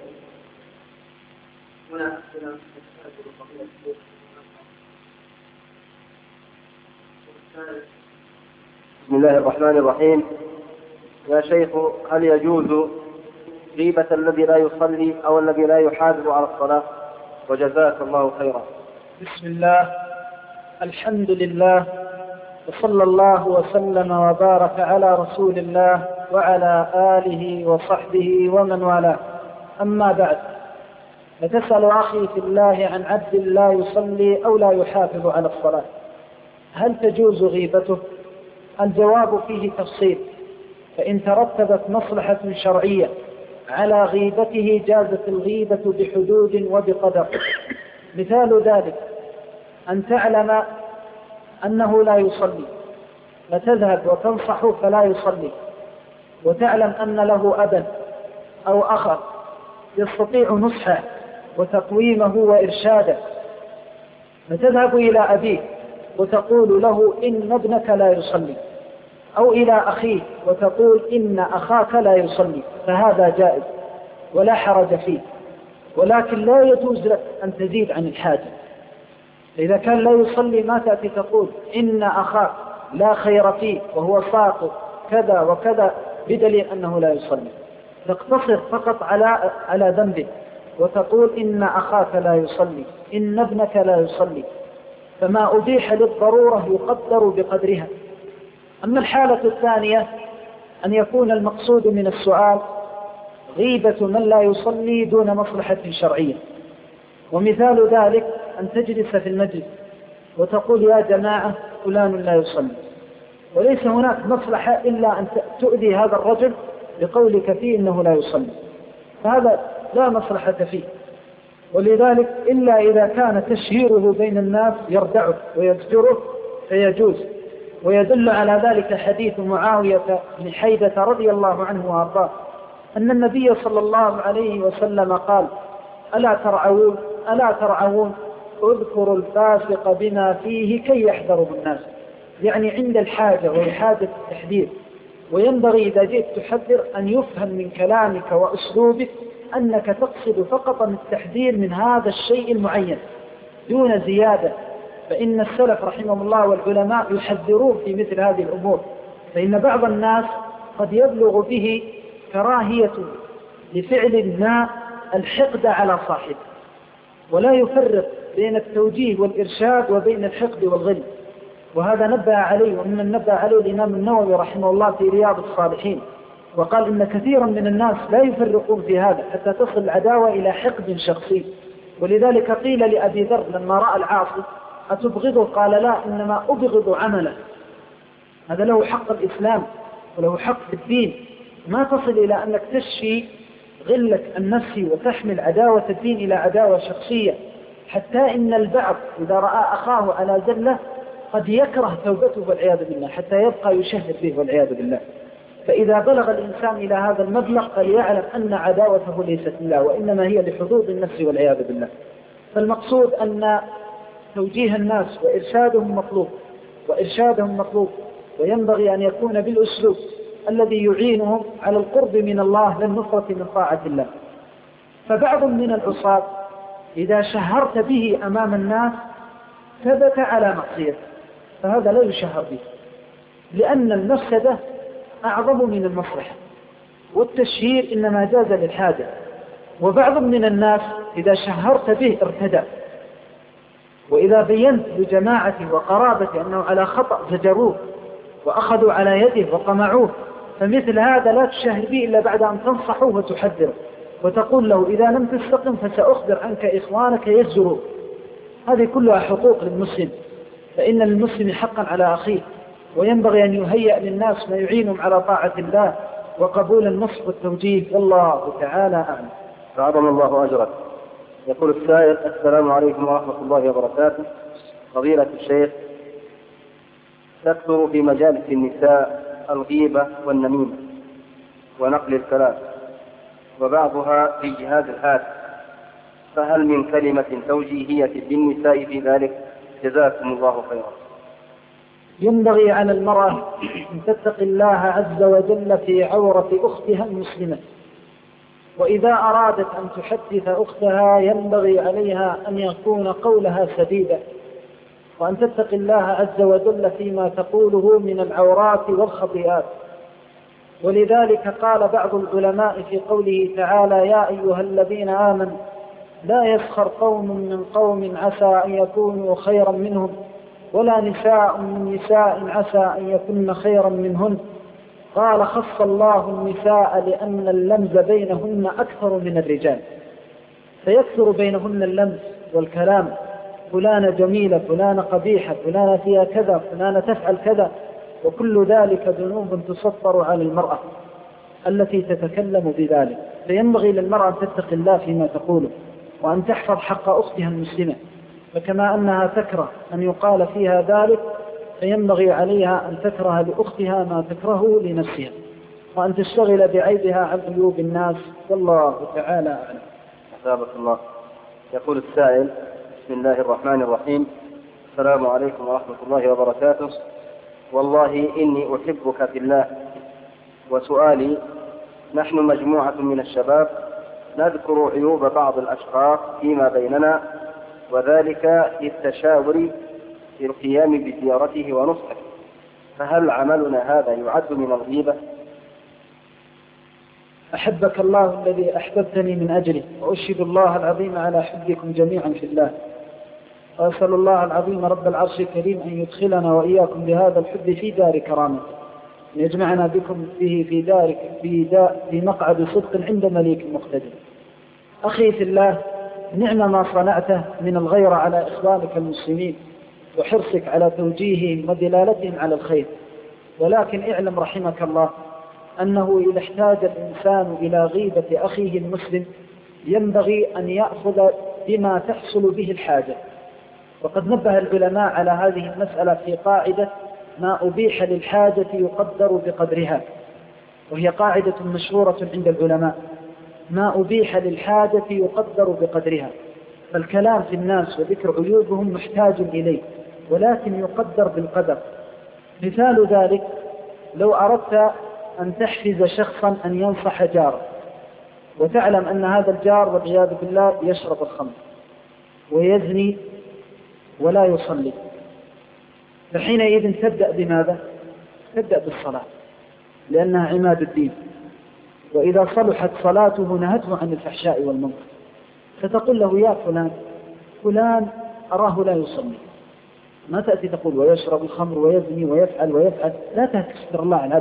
بسم الله الرحمن الرحيم. يا شيخ، هل يجوز غيبة الذي لا يصلي أو الذي لا يحافظ على الصلاة؟ وجزاك الله خيرا. بسم الله، الحمد لله، وصلى الله وسلم وبارك على رسول الله وعلى آله وصحبه ومن والاه. أما بعد، فتسأل أخي في الله عن عبد لا يصلي أو لا يحافظ على الصلاة، هل تجوز غيبته؟ الجواب فيه تفصيل، فإن ترتبت مصلحة شرعية على غيبته جازت الغيبة بحدود وبقدر. مثال ذلك أن تعلم أنه لا يصلي فتذهب وتنصحه فلا يصلي، وتعلم أن له أبا أو أخا يستطيع نصحه وتقويمه وإرشاده، فتذهب إلى أبيه وتقول له إن ابنك لا يصلي، أو إلى أخيه وتقول إن أخاك لا يصلي، فهذا جائز ولا حرج فيه، ولكن لا يجوز لك أن تزيد عن الحاجة. إذا كان لا يصلي ما تأتي تقول إن أخاك لا خير فيه وهو ساقط كذا وكذا بدليل أنه لا يصلي، تقتصر فقط على على ذنبه وتقول إن أخاك لا يصلي، إن ابنك لا يصلي، فما أبيح للضرورة يقدر بقدرها. أما الحالة الثانية أن يكون المقصود من السؤال غيبة من لا يصلي دون مصلحة شرعية، ومثال ذلك أن تجلس في المجلس وتقول يا جماعة فلان لا يصلي، وليس هناك مصلحة إلا أن تؤذي هذا الرجل بقولك فيه إنه لا يصلي، فهذا لا مصلحة فيه. ولذلك إلا إذا كان تشهيره بين الناس يردعه ويزجره فيجوز. ويدل على ذلك حديث معاوية بن حيدة رضي الله عنه وارضاه أن النبي صلى الله عليه وسلم قال ألا ترعون ألا ترعون اذكروا الفاسق بما فيه كي يحذره الناس، يعني عند الحاجة وحاجة التحذير. وينبغي إذا جئت تحذر أن يفهم من كلامك وأسلوبك أنك تقصد فقط التحذير من هذا الشيء المعين دون زيادة، فإن السلف رحمهم الله والعلماء يحذرون في مثل هذه الأمور، فإن بعض الناس قد يبلغ به كراهية لفعل ما الحقد على صاحبه، ولا يفرق بين التوجيه والإرشاد وبين الحقد والغل، وهذا نبه عليه ومن نبه عليه الإمام النووي رحمه الله في رياض الصالحين وقال إن كثيرا من الناس لا يفرقون في هذا حتى تصل العداوة إلى حقد شخصي. ولذلك قيل لأبي ذر لما رأى العاصي أتبغضه؟ قال لا، إنما أبغض عمله. هذا له حق الإسلام وله حق الدين. ما تصل إلى أنك تشفي غلة النفس وتحمل عداوة الدين إلى عداوة شخصية، حتى إن البعض إذا رأى أخاه على زلة قد يكره توبته والعياذ بالله حتى يبقى يشهد به والعياذ بالله. فإذا بلغ الإنسان إلى هذا المبلغ فليعلم أن عداوته ليست لله وإنما هي لحظوظ النفس والعياذ بالله. فالمقصود أن توجيه الناس وإرشادهم مطلوب وإرشادهم مطلوب وينبغي أن يكون بالأسلوب الذي يعينهم على القرب من الله للنصرة من طاعة الله. فبعض من العصاة إذا شهرت به أمام الناس ثبت على معصيته، فهذا لا يشهر به، لأن المفسدة أعظم من المصلحة، والتشهير إنما جاز للحاجة. وبعض من الناس إذا شهرت به ارتدى، وإذا بينت لجماعة وقرابة أنه على خطأ زجروه وأخذوا على يده وقمعوه، فمثل هذا لا تشهر به إلا بعد أن تنصحوه وتحذره وتقول له إذا لم تستقم فسأخبر عنك إخوانك يزجروه. هذه كلها حقوق للمسلم، فإن للمسلم حقا على أخيه، وينبغي أن يهيئ للناس ما يعينهم على طاعة الله وقبول النصح والتوجيه، والله تعالى أعلم. فعظم الله أجرك. يقول السائل: السلام عليكم ورحمة الله وبركاته. فضيلة الشيخ، تكثر في مجالس النساء الغيبة والنميمة ونقل الكلام، وبعضها في جهاد الهاتف، فهل من كلمة توجيهية للنساء في ذلك؟ جزاكم الله خيرا. ينبغي على المرأة أن تتقي الله عز وجل في عورة أختها المسلمة، وإذا أرادت أن تحدث أختها ينبغي عليها أن يكون قولها سديدا، وأن تتقي الله عز وجل فيما تقوله من العورات والخطيئات. ولذلك قال بعض العلماء في قوله تعالى: يا أيها الذين آمنوا لا يسخر قوم من قوم عسى أن يكونوا خيرا منهم ولا نساء من نساء عسى أن يكن خيرا منهن. قال: خص الله النساء لأن اللمز بينهن أكثر من الرجال، فيكثر بينهن اللمز والكلام: فلانة جميلة، فلانة قبيحة، فلانة فيها كذا، فلانة تفعل كذا، وكل ذلك ذنوب تسطر على المرأة التي تتكلم بذلك. فينبغي للمرأة أن تتقي الله فيما تقوله، وأن تحفظ حق أختها المسلمة، فكما أنها تكره أن يقال فيها ذلك فينبغي عليها أن تكره لأختها ما تكره لنفسها، وأن تشتغل بعيبها عن عيوب الناس، والله تعالى أعلم. أثابك الله. يقول السائل: بسم الله الرحمن الرحيم. السلام عليكم ورحمة الله وبركاته. والله إني أحبك في الله، وسؤالي: نحن مجموعة من الشباب نذكر عيوب بعض الأشخاص فيما بيننا، وذلك للتشاور في القيام بزيارته ونصحه، فهل عملنا هذا يعد من الغيبة؟ أحبك الله الذي أحببتني من أجله، وأشهد الله العظيم على حبكم جميعا في الله، وأسأل الله العظيم رب العرش الكريم أن يدخلنا وإياكم بهذا الحب في دار كرامته، أن يجمعنا بكم به في دار في, دار في مقعد صدق عند مليك مقتدر. أخي في الله، نعم ما صنعته من الغيرة على إخوانك المسلمين وحرصك على توجيههم ودلالتهم على الخير، ولكن اعلم رحمك الله أنه إذا احتاج الإنسان إلى غيبة أخيه المسلم ينبغي أن يأخذ بما تحصل به الحاجة. وقد نبه العلماء على هذه المسألة في قاعدة: ما أبيح للحاجة يقدر بقدرها، وهي قاعدة مشهورة عند العلماء: ما أبيح للحاجة يقدر بقدرها. فالكلام في الناس وذكر عيوبهم محتاج إليه، ولكن يقدر بالقدر. مثال ذلك: لو أردت أن تحفز شخصا أن ينصح جاره، وتعلم أن هذا الجار والعياذ بالله يشرب الخمر ويزني ولا يصلي، فحينئذ تبدأ بماذا؟ تبدأ بالصلاة، لأنها عماد الدين، وإذا صلحت صلاته نهته عن الفحشاء والمنكر. فتقول له: يا فلان فلان أراه لا يصلي. ما تأتي تقول ويشرب الخمر ويزني ويفعل ويفعل، لا تستر الله على العبد،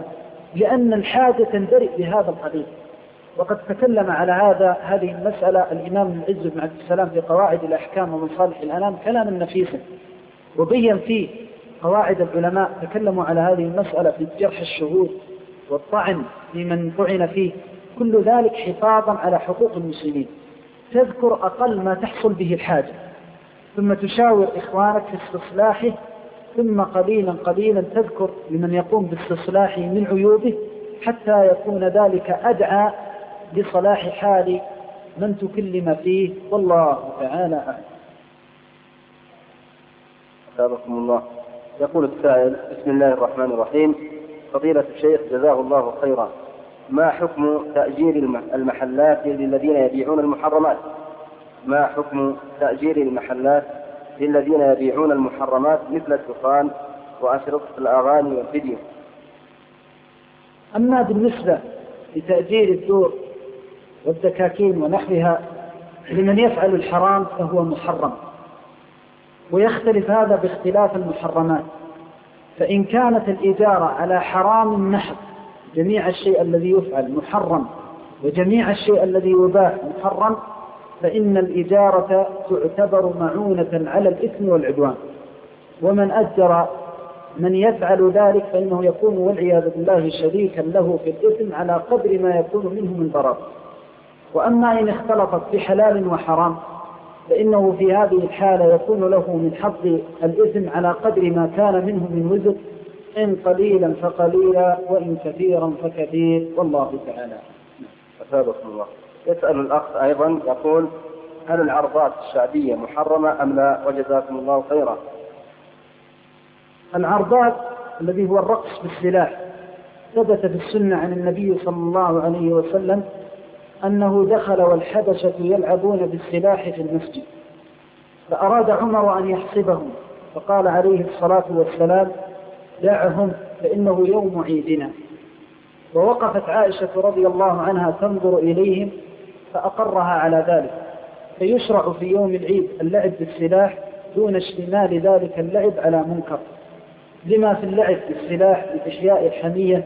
لأن الحاجة تندرئ بهذا القليل. وقد تكلم على هذا هذه المسألة الإمام ابن العز بن عبد السلام في قواعد الأحكام ومصالح الأنام كلاما نفيسا، وبين فيه قواعد العلماء تكلموا على هذه المسألة في جرح الشهود والطعن لمن طعن فيه، كل ذلك حفاظا على حقوق المسلمين. تذكر أقل ما تحصل به الحاجة، ثم تشاور إخوانك في استصلاحه، ثم قليلا قليلا تذكر لمن يقوم باستصلاحه من عيوبه، حتى يكون ذلك أدعى لصلاح حال من تكلم فيه، والله تعالى أعلم. أثابكم الله. يقول السائل: بسم الله الرحمن الرحيم. فضيلة الشيخ جزاه الله خيرا، ما حكم تأجير المحلات للذين يبيعون المحرمات؟ ما حكم تأجير المحلات للذين يبيعون المحرمات مثل الدخان وأشرطة الأغاني والفيديو؟ أما بالنسبة لتأجير الدور والدكاكين ونحوها لمن يفعل الحرام فهو محرم، ويختلف هذا باختلاف المحرمات. فإن كانت الإجارة على حرام محض، جميع الشيء الذي يفعل محرم وجميع الشيء الذي يباح محرم، فإن الإجارة تعتبر معونة على الإثم والعدوان، ومن أجر من يفعل ذلك فإنه يكون والعياذ بالله شريكا له في الإثم على قدر ما يكون منه من ضرر. وأما إن اختلطت بحلال وحرام فإنه في هذه الحالة يكون له من حظ الإثم على قدر ما كان منه من وزر، إن قليلا فقليلا وإن كثيرا فكثير، والله تعالى. أثابكم الله. يسأل الأخ أيضا يقول: هل العرضات الشعبية محرمة أم لا؟ وجزاكم الله خيرا. العرضات الذي هو الرقص بالسلاح ثبت في السنة عن النبي صلى الله عليه وسلم أنه دخل والحبشة يلعبون بالسلاح في المسجد، فأراد عمر أن يحسبهم، فقال عليه الصلاة والسلام: دعهم فإنه يوم عيدنا. ووقفت عائشة رضي الله عنها تنظر إليهم فأقرها على ذلك. فيشرع في يوم العيد اللعب بالسلاح دون اشتمال ذلك اللعب على منكر، لما في اللعب بالسلاح لإحياء الحمية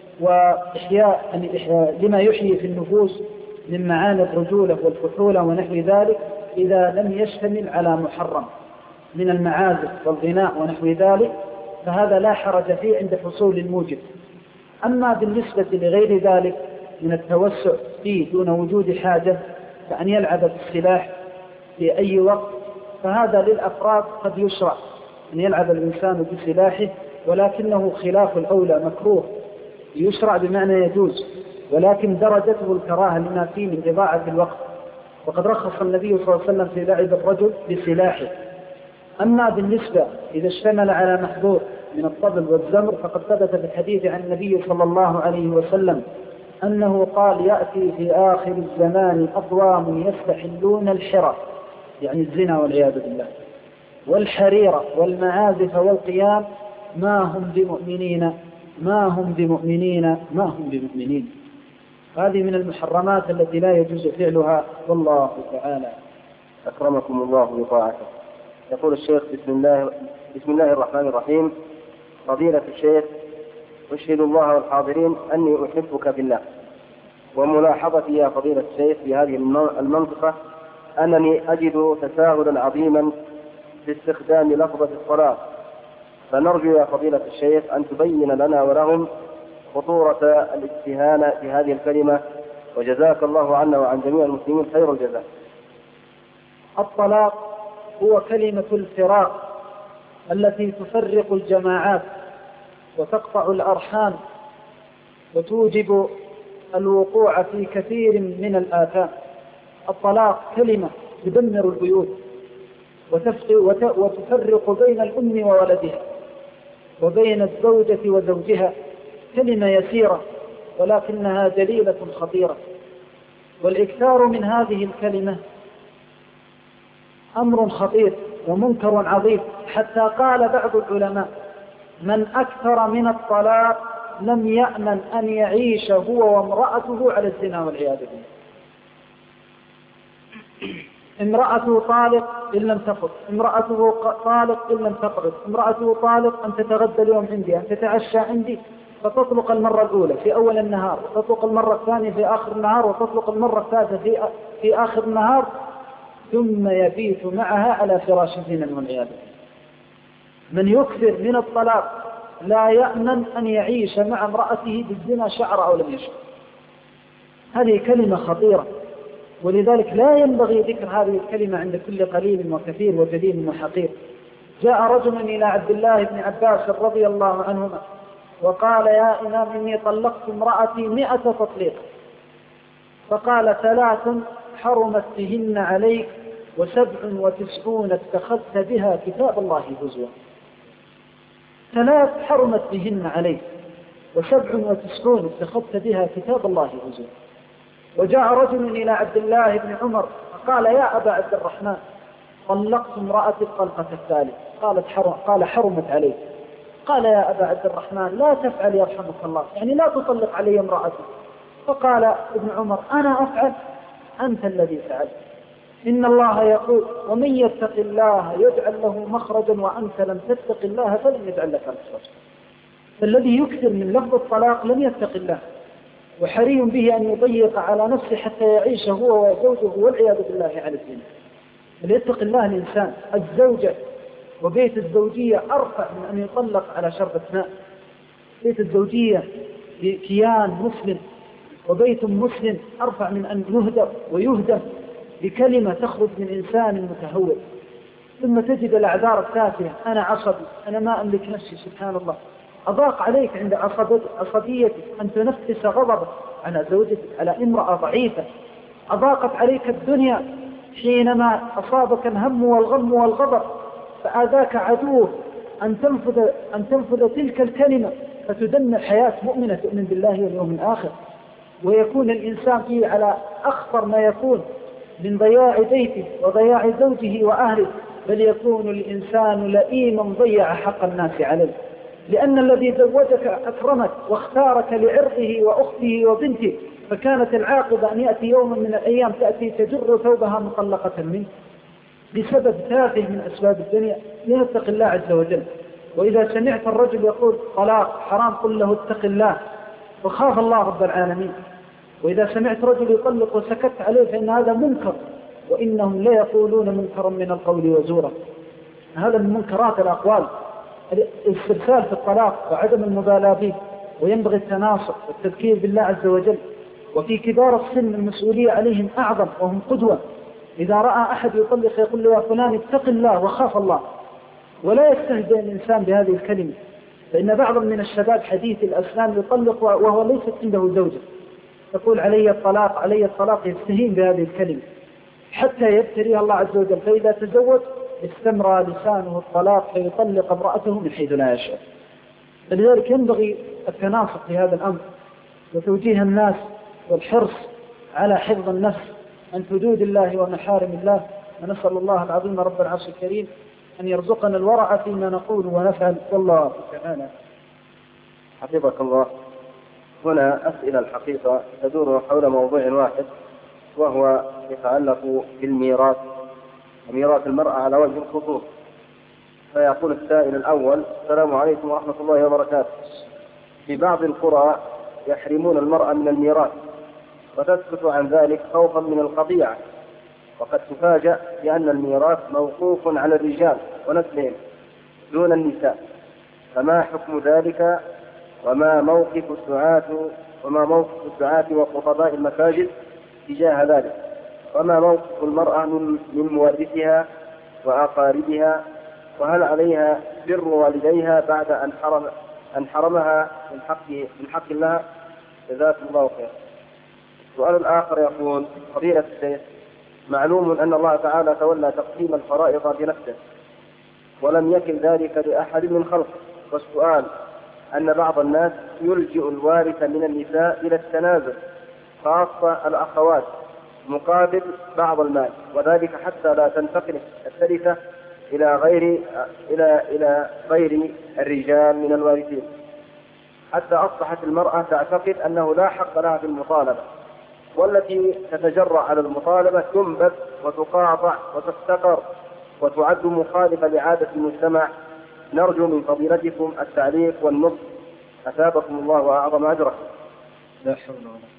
وإحياء لما يحيي في النفوس من معاني الرجولة والفحولة ونحو ذلك، إذا لم يشتمل على محرم من المعازف والغناء ونحو ذلك، فهذا لا حرج فيه عند حصول الموجب. أما بالنسبة لغير ذلك من التوسع فيه دون وجود حاجة، كأن يلعب بالسلاح في أي وقت، فهذا للأفراد قد يشرع أن يلعب الإنسان بسلاحه، ولكنه خلاف الأولى مكروه. يشرع بمعنى يجوز، ولكن درجته الكراهة لما فيه من إضاعة الوقت، وقد رخص النبي صلى الله عليه وسلم في لعب الرجل بسلاحه. أما بالنسبة إذا اشتمل على محظور من الطبل والزمر، فقد ثبت في الحديث عن النبي صلى الله عليه وسلم أنه قال: يأتي في آخر الزمان أقوام يستحلون الحرى، يعني الزنا والعياذ بالله، والحريرة والمعازف والقيام، ما هم بمؤمنين ما هم بمؤمنين ما هم بمؤمنين. هذه من المحرمات التي لا يجوز فعلها، والله تعالى. أكرمكم الله بطاعته. يقول الشيخ: بسم الله بسم الله الرحمن الرحيم. فضيلة الشيخ، أشهد الله والحاضرين أني أحبك في الله، وملاحظتي يا فضيلة الشيخ في هذه المنطقة أنني أجد تساهلا عظيما في استخدام لفظة الصلاة، فنرجو يا فضيلة الشيخ أن تبين لنا ولهم خطورة الاستهانة بهذه الكلمة، وجزاك الله عنا وعن جميع المسلمين خير الجزاء. الطلاق هو كلمة الفراق التي تفرق الجماعات وتقطع الأرحام وتوجب الوقوع في كثير من الآثام. الطلاق كلمة تدمر البيوت وتفرق بين الأم وولدها وبين الزوجة وزوجها، كلمة يسيرة ولكنها جليلة خطيرة. والإكثار من هذه الكلمة أمر خطير ومنكر عظيم، حتى قال بعض العلماء: من أكثر من الطلاق لم يأمن أن يعيش هو وامرأته على الزنا والعياذ بالله. امرأته طالق إن لم تقعد، امرأته طالق إن لم تقعد، امرأته طالق أن تتغدى اليوم عندي، أن تتعشى عندي، فتطلق المرة الأولى في أول النهار، وتطلق المرة الثانية في آخر النهار، وتطلق المرة الثالثة في في آخر النهار، ثم يبيت معها على فراش زنا والعياذ بالله. من يكثر من الطلاق لا يأمن أن يعيش مع امرأته بالزنا شعر أو لم يشعر. هذه كلمة خطيرة، ولذلك لا ينبغي ذكر هذه الكلمة عند كل قليل وكثير وجليل وحقير. جاء رجل إلى عبد الله بن عباس رضي الله عنهما وقال: يا إمام، إني طلقت امرأتي مئة تطليق. فقال: ثلاث حرمت بهن عليك، وسبع وتسعون اتخذت بها كتاب الله هزوا. ثلاث حرمت بهن عليك، وسبع وتسعون اتخذت بها كتاب الله هزوا. وجاء رجل إلى عبد الله بن عمر فقال: يا أبا عبد الرحمن، طلقت امرأتي الطلقة الثالث. قالت حرم قال: حرمت عليك. قال: يا أبا عبد الرحمن، لا تفعل يرحمك الله، يعني لا تطلق علي امرأتي. فقال ابن عمر: أنا أفعل، أنت الذي فعلت. إن الله يقول: ومن يتق الله يجعل له مخرجا، وأنت لم تتق الله فلن يجعل لك مخرجا. فالذي يكثر من لفظ الطلاق لم يتق الله، وحري به أن يضيق على نفسه حتى يعيش هو وزوجه والعياذ بالله على الزنا. فليتق الله الإنسان. الزوجة وبيت الزوجية أرفع من أن يطلق على شربة ماء. بيت الزوجية كيان مسلم وبيت مسلم أرفع من أن يهدر ويهدم بكلمة تخرج من إنسان متهور. ثم تجد الأعذار التافهة: أنا عصبي، أنا ما أملك نفسي. سبحان الله، أضاق عليك عند عصبيتك أن تنفس غضبك على زوجتك، على امرأة ضعيفة. أضاقت عليك الدنيا حينما أصابك الهم والغم والغضب، فآذاك عدوه أن تنفذ, أن تنفذ تلك الكلمة فتدمر حياة مؤمنة تؤمن بالله واليوم الآخر، ويكون الإنسان فيه على أخطر ما يكون من ضياع بيته وضياع زوجه وأهله، بل يكون الإنسان لئيما ضيع حق الناس عليه. لأن الذي زوجك أكرمك واختارك لعرضه وأخته وبنته، فكانت العاقبة أن يأتي يوم من الأيام تأتي تجر ثوبها مطلقة منه بسبب تافه من أسباب الدنيا. ليتق الله عز وجل. وإذا سمعت الرجل يقول طلاق حرام قل له اتق الله وخاف الله رب العالمين. وإذا سمعت رجل يطلق وسكت عليه فإن هذا منكر، وإنهم لا يقولون منكرا من القول وزورا. هذا من منكرات الأقوال الاسترسال في الطلاق وعدم المبالاة به. وينبغي التناصح والتذكير بالله عز وجل. وفي كبار السن المسؤولية عليهم أعظم وهم قدوة. إذا رأى أحد يطلق يقول له: يا فلان اتق الله وخاف الله. ولا يستهزئ الإنسان بهذه الكلمة، فإن بعض من الشباب حديث الأسنان يطلق وهو ليست عنده زوجة، يقول: علي الطلاق علي الطلاق، يستهين بهذه الكلمة حتى يبتليها الله عز وجل. فإذا تزوج استمر لسانه الطلاق فيطلق امرأته من حيث لا يشاء. فلذلك ينبغي التناصح في هذا الأمر وتوجيه الناس والحرص على حفظ النفس عن حدود الله ومحارم الله. ونسأل الله العظيم رب العرش الكريم أن يرزقنا الورع فيما نقول ونفعل. والله تعالى. حفظك الله. هنا أسئلة الحقيقة تدور حول موضوع واحد، وهو يتعلق بالميراث وميراث المرأة على وجه الخصوص. فيقول السائل الأول: السلام عليكم ورحمة الله وبركاته. في بعض القرى يحرمون المرأة من الميراث وتسكت عن ذلك خوفا من القطيعة، وقد تفاجأ بأن الميراث موقوف على الرجال ونسلهم دون النساء، فما حكم ذلك؟ وما موقف الدعاة وما موقف الدعاة وخطباء المساجد تجاه ذلك؟ وما موقف المرأة من مورثها وأقاربها؟ وهل عليها بر والديها بعد أن حرم أن حرمها من حق من حق الله؟ جزاكم الله خير. السؤال الآخر يقول: فضيلة الشيخ، معلوم أن الله تعالى تولى تقسيم الفرائض بنفسه ولم يكن ذلك لأحد من خلقه، والسؤال أن بعض الناس يلجئ الوارث من النساء إلى التنازل، خاصة الأخوات، مقابل بعض المال، وذلك حتى لا تنتقل الثالثة إلى غير إلى إلى غير الرجال من الوارثين، حتى أصبحت المرأة تعتقد أنه لا حق لها في المطالبة، والتي تتجرأ على المطالبة تنبذ وتقاطع وتفتقر وتعد مخالفة لعادة المجتمع. نرجو من فضيلتكم التعليق والنصح أثابكم الله أعظم أجره. لا حول ولا قوة.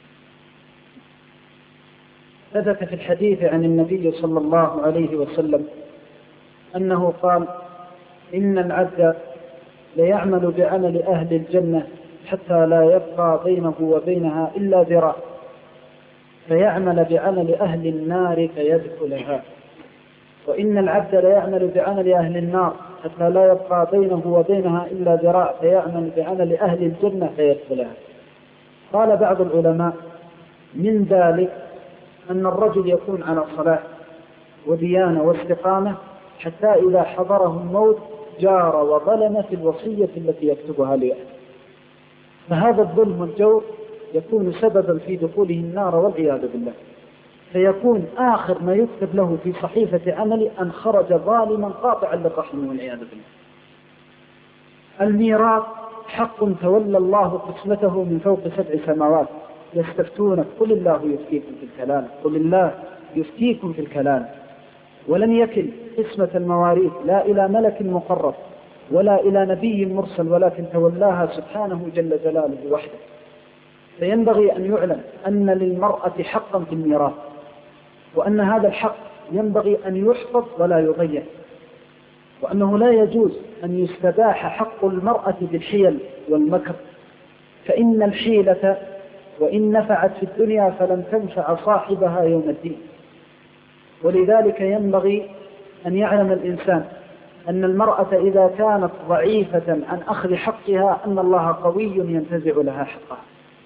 ثبت في الحديث عن النبي صلى الله عليه وسلم أنه قال: إن العبد ليعمل بعمل أهل الجنة حتى لا يبقى بينه وبينها إلا ذراع، فيعمل بعمل أهل النار فيدخلها. وإن العبد ليعمل بعمل أهل النار حتى لا يبقى بينه وبينها إلا ذراع، فيعمل بعمل أهل الجنة فيدخلها. قال بعض العلماء: من ذلك أن الرجل يكون على صلاة وديانة واستقامة حتى إذا حضره الموت جار وظلم في الوصية التي يكتبها لأهله، فهذا الظلم والجور يكون سببا في دخوله النار والعياذ بالله، فيكون آخر ما يكتب له في صحيفة عمل أن خرج ظالما قاطعا للرحم والعياذ بالله. الميراث حق تولى الله قسمته من فوق سبع سماوات، يستفتونك قل الله يفتيكم في الكلام، قل الله يفتيكم في الكلام. ولم يكن قسمة المواريث لا إلى ملك مقرب ولا إلى نبي مرسل، ولكن تولاها سبحانه جل جلاله وحده. فينبغي أن يعلم أن للمرأة حقا في الميراث، وأن هذا الحق ينبغي أن يحفظ ولا يضيع، وأنه لا يجوز أن يستباح حق المرأة بالحيل والمكر، فإن الحيلة وإن نفعت في الدنيا فلن تنفع صاحبها يوم الدين. ولذلك ينبغي أن يعلم الإنسان أن المرأة إذا كانت ضعيفة عن أخذ حقها أن الله قوي ينتزع لها حقها،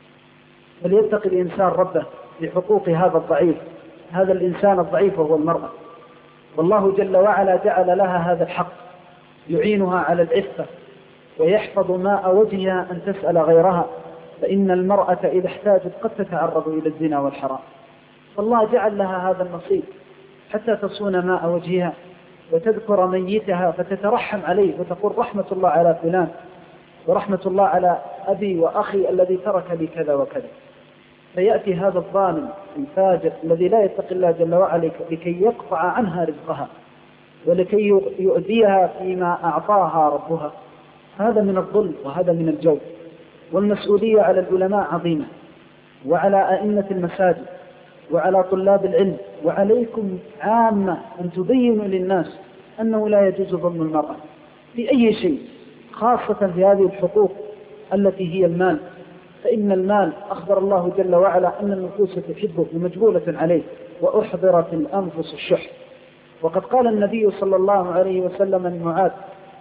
فليتقي الإنسان ربه لحقوق هذا الضعيف. هذا الإنسان الضعيف هو المرأة، والله جل وعلا جعل لها هذا الحق يعينها على العفة ويحفظ ماء وجهها أن تسأل غيرها، فإن المرأة إذا احتاجت قد تتعرض إلى الزنا والحرام، فالله جعل لها هذا النصيب حتى تصون ماء وجهها وتذكر ميتها فتترحم عليه وتقول رحمة الله على فلان ورحمة الله على أبي وأخي الذي ترك لي كذا وكذا. فيأتي هذا الظالم الفاجر الذي لا يتقي الله جل وعلا لكي يقطع عنها رزقها ولكي يؤذيها فيما أعطاها ربها. هذا من الظلم وهذا من الجور. والمسؤولية على العلماء عظيمة، وعلى أئمة المساجد، وعلى طلاب العلم، وعليكم عامة أن تبينوا للناس أنه لا يجوز ظلم المرأة في أي شيء، خاصة في هذه الحقوق التي هي المال، فإن المال أخبر الله جل وعلا أن النفوس تحبه ومجبولة عليه، وأحضرت الأنفس الشح. وقد قال النبي صلى الله عليه وسلم لمعاذ: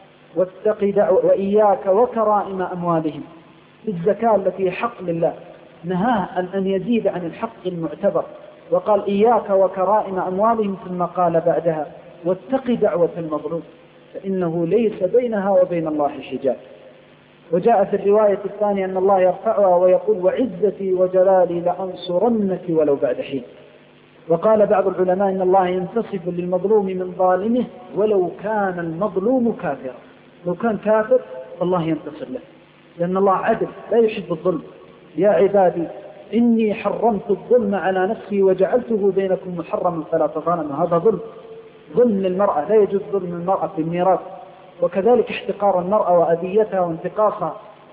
واتق دعوة وإياك وكرائم أموالهم، في الزكاة التي حق لله، نهاه عن أن يزيد عن الحق المعتبر، وقال إياك وكرائم أموالهم، ثم قال بعدها: واتق دعوة المظلوم فإنه ليس بينها وبين الله حجاب. وجاء في الرواية الثانية أن الله يرفعها ويقول: وعزتي وجلالي لأنصرنك ولو بعد حين. وقال بعض العلماء إن الله ينتصف للمظلوم من ظالمه ولو كان المظلوم كافرا، لو كان كافر الله ينتصر له، لأن الله عدل لا يحب الظلم. يا عبادي إني حرمت الظلم على نفسي وجعلته بينكم محرما فلا تظالموا. هذا ظلم، ظلم للمرأة، لا يجوز ظلم المرأة في الميراث. وكذلك احتقار المرأة وأذيتها وانتقاصها،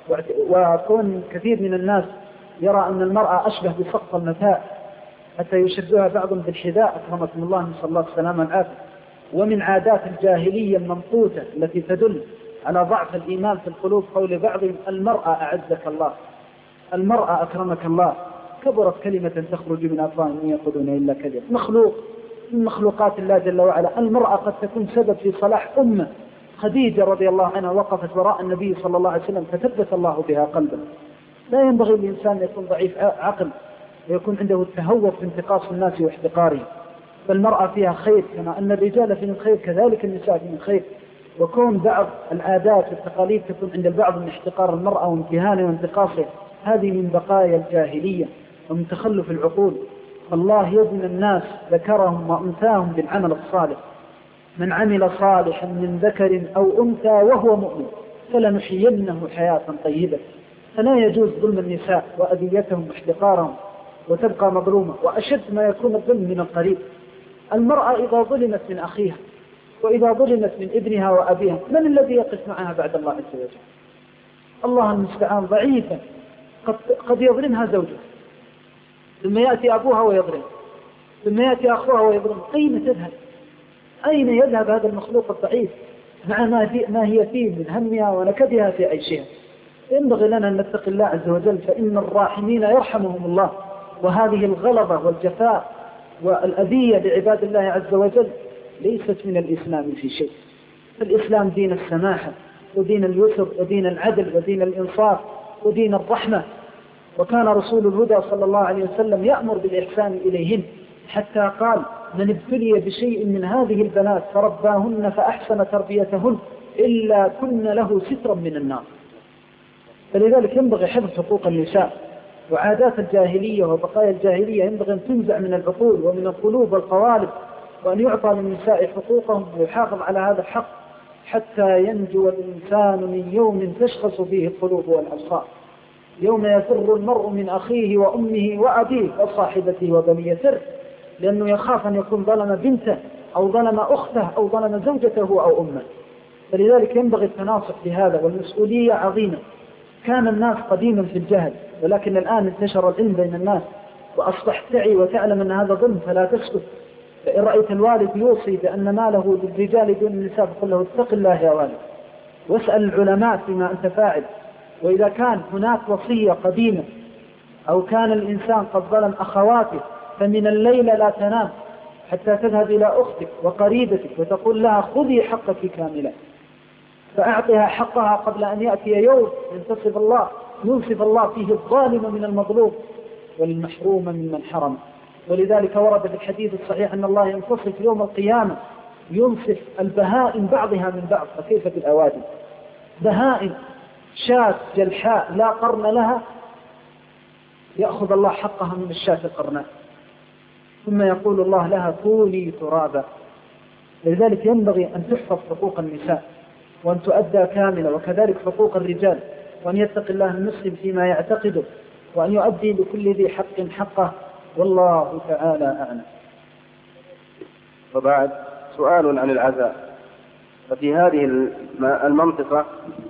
وكون كثير من الناس يرى أن المرأة أشبه بسقط المتاع حتى يشبهها بعضهم بالحذاء، أكرمكم الله، نسأل الله السلامة والعافية. ومن عادات الجاهلية المنقوطة التي تدل على ضعف الإيمان في القلوب قول بعضهم: المرأة أعزك الله، المرأة أكرمك الله. كبرت كلمة تخرج من أفواههم إن يقولون إلا كذب. مخلوق من مخلوقات الله جل وعلا. المرأة قد تكون سبب في صلاح أمة. خديجة رضي الله عنها وقفت وراء النبي صلى الله عليه وسلم فثبت الله بها قلبا. لا ينبغي للإنسان يكون ضعيف عقل ويكون عنده التهور في انتقاص الناس واحتقارهم، فالمرأة فيها خير كما أن الرجال فيهم خير كذلك النساء فيهم خير. وكون بعض العادات والتقاليد تكون عند البعض من احتقار المرأة وامتهانه وانتقاصه، هذه من بقايا الجاهلية ومن تخلف العقول. الله يبنى الناس ذكرهم وأنثاهم بالعمل الصالح. من عمل صالحا من ذكر أو أنثى وهو مؤمن فلنحيينه حياة طيبة. فلا يجوز ظلم النساء وأذيتهم واحتقارهم وتبقى مظلومة. وأشد ما يكون الظلم من القريب. المرأة إذا ظلمت من أخيها وإذا ظلمت من ابنها وأبيها، من الذي يقف معها بعد الله عز وجل؟ الله المستعان ضعيفا قد, قد يظلمها زوجها، ثم يأتي أبوها ويظلم، ثم يأتي أخوها ويظلم. أين تذهب؟ أين يذهب هذا المخلوق الضعيف مع ما, في ما هي فيه من همها ونكدها في عيشها؟ ينبغي لنا أن نتقي الله عز وجل، فإن الراحمين يرحمهم الله. وهذه الغلظة والجفاء والأذية لعباد الله عز وجل ليست من الإسلام في شيء. الإسلام دين السماحة ودين اليسر ودين العدل ودين الإنصاف ودين الرحمة. وكان رسول الهدى صلى الله عليه وسلم يأمر بالإحسان إليهن، حتى قال: من ابتلي بشيء من هذه البنات فرباهن فأحسن تربيتهن إلا كن له سترا من النار. فلذلك ينبغي حفظ حقوق النساء، وعادات الجاهلية وبقايا الجاهلية ينبغي أن تنزع من العقول ومن القلوب والقوالب، وأن يعطى للنساء حقوقهم ويحافظ على هذا الحق حتى ينجو الإنسان من يوم تشخص فيه القلوب والأبصار، يوم يفر المرء من أخيه وأمه وأبيه وصاحبته وبنيه يفر، لأنه يخاف أن يكون ظلم بنته أو ظلم أخته أو ظلم زوجته أو أمه. فلذلك ينبغي التناصح بهذا، والمسؤولية عظيمة. كان الناس قديما في الجهل، ولكن الآن انتشر العلم بين الناس، وأصبحت تعي وتعلم أن هذا ظلم فلا تسكت. فإن رأيت الوالد يوصي بأن ماله للرجال دون النساء فقل له: اتق الله يا والد، واسأل العلماء فيما أنت فاعل. وإذا كان هناك وصية قديمة أو كان الإنسان قد ظلم أخواته فمن الليل لا تنام حتى تذهب إلى أختك وقريبتك وتقول لها: خذي حقك كاملا، فأعطها حقها قبل أن يأتي يوم ينتصف الله ينصف الله فيه الظالم من المظلوم والمحروم ممن حرم. ولذلك ورد في الحديث الصحيح أن الله ينتصف يوم القيامة، ينصف البهائم بعضها من بعض، فكيف بالأوادم؟ بهائم شاة جلحاء لا قرن لها يأخذ الله حقها من الشاة القرناء، ثم يقول الله لها: كوني ترابا. لذلك ينبغي أن تحفظ حقوق النساء وأن تؤدى كاملة، وكذلك حقوق الرجال، وأن يتقي الله المسلم فيما يعتقده، وأن يؤدي لكل ذي حق حقه، والله تعالى أعلم. وبعد، سؤال عن العزاء. ففي هذه المنطقة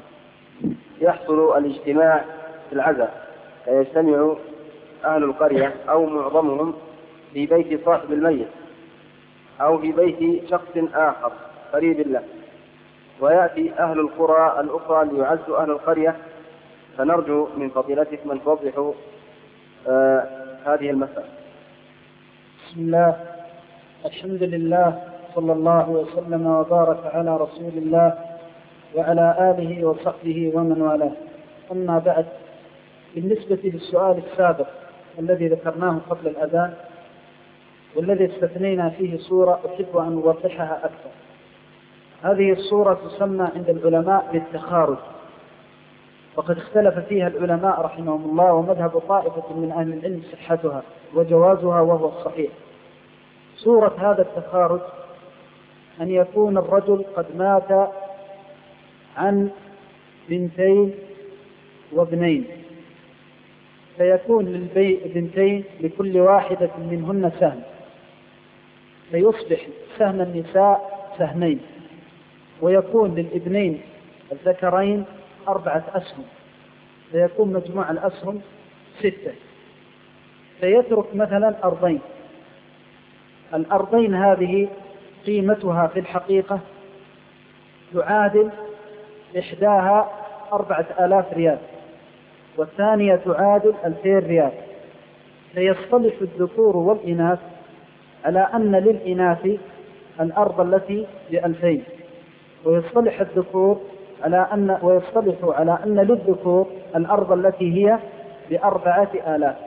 يحصل الاجتماع في العزاء، فيجتمع أهل القرية أو معظمهم في بيت صاحب الميت أو في بيت شخص آخر قريب له، ويأتي أهل القرى الأخرى ليعزوا أهل القرية. فنرجو من فضيلتكم أن توضحوا آه هذه المسألة. بسم الله، الحمد لله، صلى الله وسلم وبارك على رسول الله وعلى آله وصحبه ومن والاه. أما بعد، بالنسبة للسؤال السابق الذي ذكرناه قبل الأذان والذي استثنينا فيه صورة أحب أن أوضحها أكثر. هذه الصورة تسمى عند العلماء بالتخارج، وقد اختلف فيها العلماء رحمهم الله، ومذهب طائفة من أهل العلم صحتها وجوازها وهو الصحيح. صورة هذا التخارج أن يكون الرجل قد مات عن بنتين وابنين، فيكون للبنتين لكل واحدة منهن سهم، فيصبح سهم النساء سهمين، ويكون للابنين الذكرين أربعة أسهم، فيكون مجموع الأسهم ستة. فيترك مثلا أرضين، الأرضين هذه قيمتها في الحقيقة تعادل إحداها أربعة آلاف ريال والثانية تعادل ألفين ريال. فيصطلح الذكور والإناث على أن للإناث الأرض التي بألفين، ويصطلح الذكور على أن ويصطلح على أن للذكور الأرض التي هي بأربعة آلاف.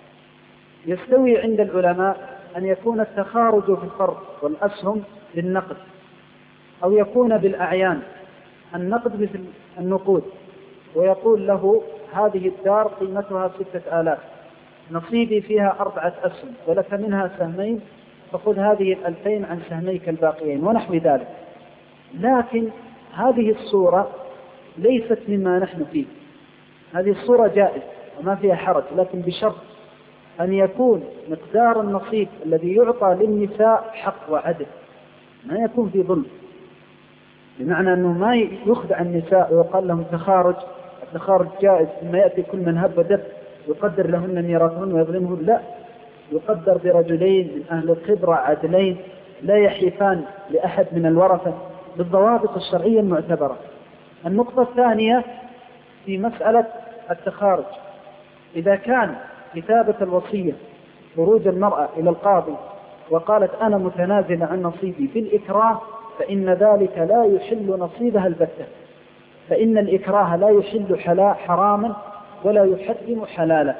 يستوي عند العلماء أن يكون التخارج في الفرض والأسهم بالنقد، أو يكون بالأعيان، النقد مثل النقود، ويقول له: هذه الدار قيمتها ستة آلاف، نصيبي فيها أربعة أسهم ولك منها سهمين، فخذ هذه الألفين عن سهميك الباقيين، ونحو ذلك. لكن هذه الصورة ليست مما نحن فيه. هذه الصورة جائز وما فيها حرج، لكن بشرط أن يكون مقدار النصيب الذي يعطى للنساء حق وعدل، ما يكون في ظلم، بمعنى أنه ما يخدع النساء ويقال لهم تخارج التخارج جائز ثم يأتي كل من هب ودب يقدر لهن ميراثهن ويظلمهن؟ لا، يقدر برجلين من أهل الخبرة عادلين لا يحيفان لأحد من الورثة بالضوابط الشرعية المعتبرة. النقطة الثانية في مسألة التخارج، إذا كان كتابة الوصية خروج المرأة إلى القاضي وقالت أنا متنازلة عن نصيبي بالإكراه، فإن ذلك لا يحل نصيبها البتة، فإن الإكراه لا يحل حلا حراما ولا يحرم حلالا.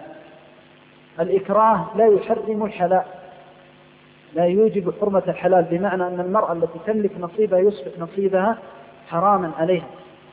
الإكراه لا يحرم الحلال، لا يوجب حرمة الحلال، بمعنى أن المرأة التي تملك نصيبها يصبح نصيبها حراما عليها،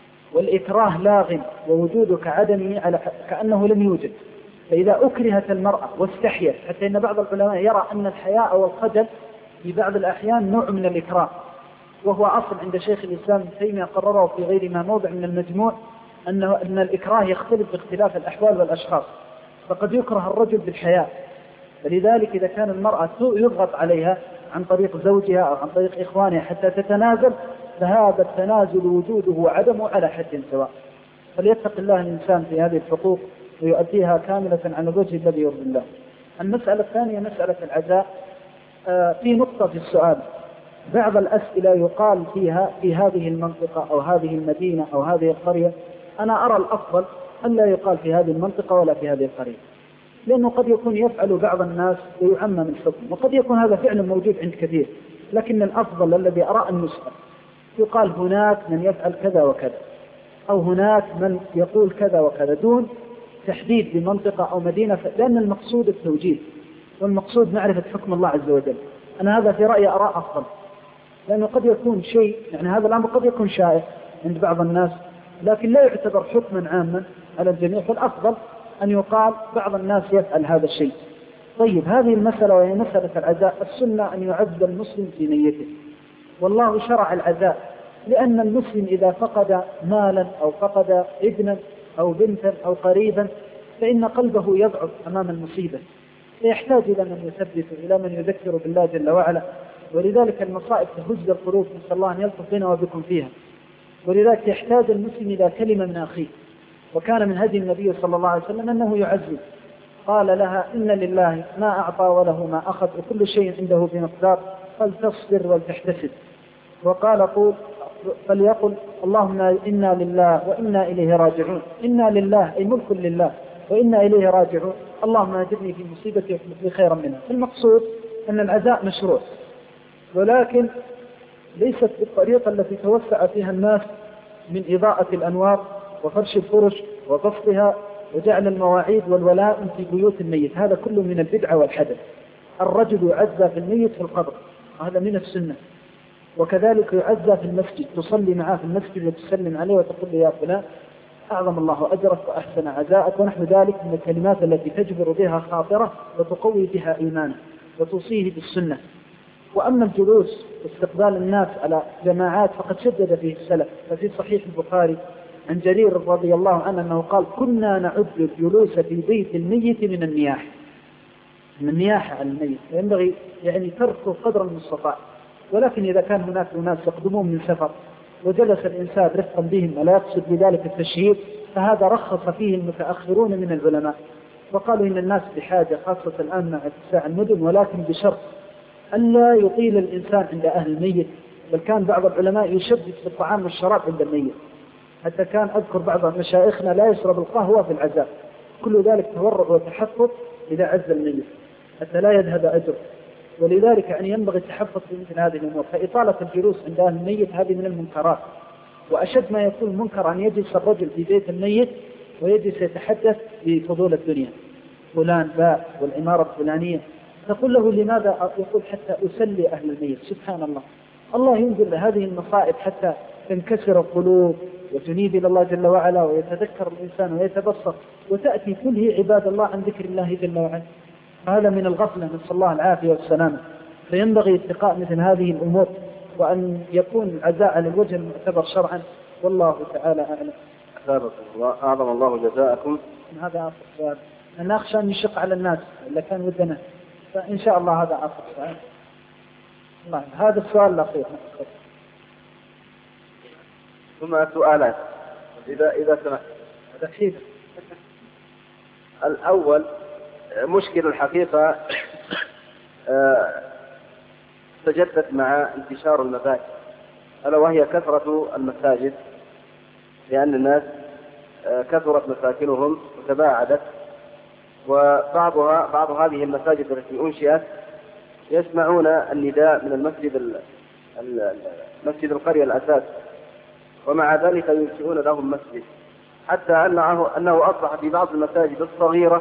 والإكراه لاغ ووجوده كعدمه على كأنه لم يوجد. فإذا أكرهت المرأة واستحيت، حتى إن بعض العلماء يرى أن الحياء والخجل في بعض الأحيان نوع من الإكراه، وهو أصل عند شيخ الإسلام ابن تيمية قرره في غير ما موضع من المجموع أنه أن الإكراه يختلف باختلاف الأحوال والأشخاص، فقد يكره الرجل بالحياء. فلذلك إذا كان المرأة يضغط عليها عن طريق زوجها أو عن طريق إخوانها حتى تتنازل، فهذا التنازل وجوده وعدمه على حد سواء. فليتق الله الإنسان في هذه الحقوق ويؤديها كاملة على الوجه الذي يرضي الله. المسألة الثانية مسألة العزاء. آه في نقطة في السؤال، بعض الأسئلة يقال فيها في هذه المنطقة أو هذه المدينة أو هذه القرية. أنا أرى الأفضل أن لا يقال في هذه المنطقة ولا في هذه القرية، لأنه قد يكون يفعل بعض الناس ويعمم الحكم، وقد يكون هذا فعل موجود عند كثير، لكن الأفضل الذي أرى أن يسأل، يقال هناك من يفعل كذا وكذا، أو هناك من يقول كذا وكذا، دون تحديد بمنطقة أو مدينة، لأن المقصود التوجيه والمقصود معرفة حكم الله عز وجل. أنا هذا في رأيي أرى أفضل، لأنه قد يكون شيء، يعني هذا الأمر قد يكون شائع عند بعض الناس لكن لا يعتبر حكما عاما على الجميع، فالأفضل أن يقال بعض الناس يفعل هذا الشيء. طيب، هذه المسألة وهي مسألة العزاء، السنة أن يعز المسلم في نيته، والله شرع العزاء، لأن المسلم إذا فقد مالا أو فقد ابنا أو بنتا أو قريبا فإن قلبه يضعف أمام المصيبة، فيحتاج إلى من يثبت، إلى من يذكر بالله جل وعلا. ولذلك المصائب تهز القلوب، نسأل الله أن يلطف بنا وبكم فيها. ولذلك يحتاج المسلم إلى كلمة من أخيه، وكان من هدي النبي صلى الله عليه وسلم أنه يعزي، قال لها إن لله ما أعطى وله ما أخذ وكل شيء عنده بمقدار، فلتصبر ولتحتسب. وقال قول فليقل اللهم إنا لله وإنا إليه راجعون، إنا لله أي ملك لله وإنا إليه راجعون، اللهم أجرني في مصيبتي واخلف لي خيرا منها. المقصود أن العزاء مشروع، ولكن ليست بالطريقة التي توسع فيها الناس من إضاءة الأنوار وفرش الفرش وبسطها وجعل المواعيد والولائم في بيوت الميت، هذا كله من البدعة والحدث. الرجل يعزى في الميت في القبر، هذا من السنة، وكذلك يعزى في المسجد، تصلي معه في المسجد وتسلم عليه وتقول له يا فلان أعظم الله أجرك وأحسن عزاءك ونحو ذلك من الكلمات التي تجبر بها خاطرة وتقوي بها إيمانه وتوصيه بالسنة. وأما الجلوس واستقبال الناس على جماعات فقد شدد فيه السلف، ففي صحيح البخاري عن جرير رضي الله عنه أنه قال كنا نعد الجلوس في بيت الميت من النياح، من النياحة على الميت، فينبغي يعني تركه قدر المستطاع. ولكن إذا كان هناك ناس يقدمون من سفر وجلس الإنسان رفقا بهم ولا يقصد بذلك التشهير، فهذا رخص فيه المتأخرون من العلماء، وقالوا إن الناس بحاجة خاصة الآن مع اتساع المدن، ولكن بشرط ألا يطيل الإنسان عند أهل الميت. بل كان بعض العلماء يشدد في الطعام والشراب عند الميت، حتى كان أذكر بعض مشايخنا لا يشرب القهوة في العزاء. كل ذلك تورع وتحفظ إذا عز الميت حتى لا يذهب أجر. ولذلك يعني ينبغي التحفظ في مثل هذه الأمور. فإطالة الجلوس عند أهل الميت هذه من المنكرات، وأشد ما يكون منكر أن يجلس الرجل في بيت الميت ويجلس يتحدث بفضول الدنيا، فلان باء والعمارة الفلانية، تقول له لماذا؟ يقول حتى أسلي أهل الميت. سبحان الله، الله ينزل هذه المصائب حتى تنكسر القلوب وتنيب إلى الله جل وعلا ويتذكر الإنسان ويتبصر، وتأتي كله عباد الله عن ذكر الله جل وعلا. هذا من الغفلة، نسأل الله العافية والسلامة. فينبغي اتقاء مثل هذه الأمور، وأن يكون العزاء على الوجه المعتبر شرعا، والله تعالى أعلم. أعظم الله جزاءكم. هذا آخر سؤال، أنا أخشى أن يشق على الناس إلا كان ودنا، فإن شاء الله هذا آخر سؤال. الله، هذا السؤال الأخير. ثم سؤالات إذا إذا سمحت. هذا حيلة. الأول مشكل الحقيقة تجدد مع انتشار المفاسد، ألا وهي كثرة المساجد، لأن الناس كثرت مساكنهم وتباعدت، وبعضها بعض هذه المساجد التي أنشئت يسمعون النداء من المسجد مسجد القرية الأساس، ومع ذلك ينشئون لهم مسجد، حتى أنه أنه أصبح في بعض المساجد الصغيرة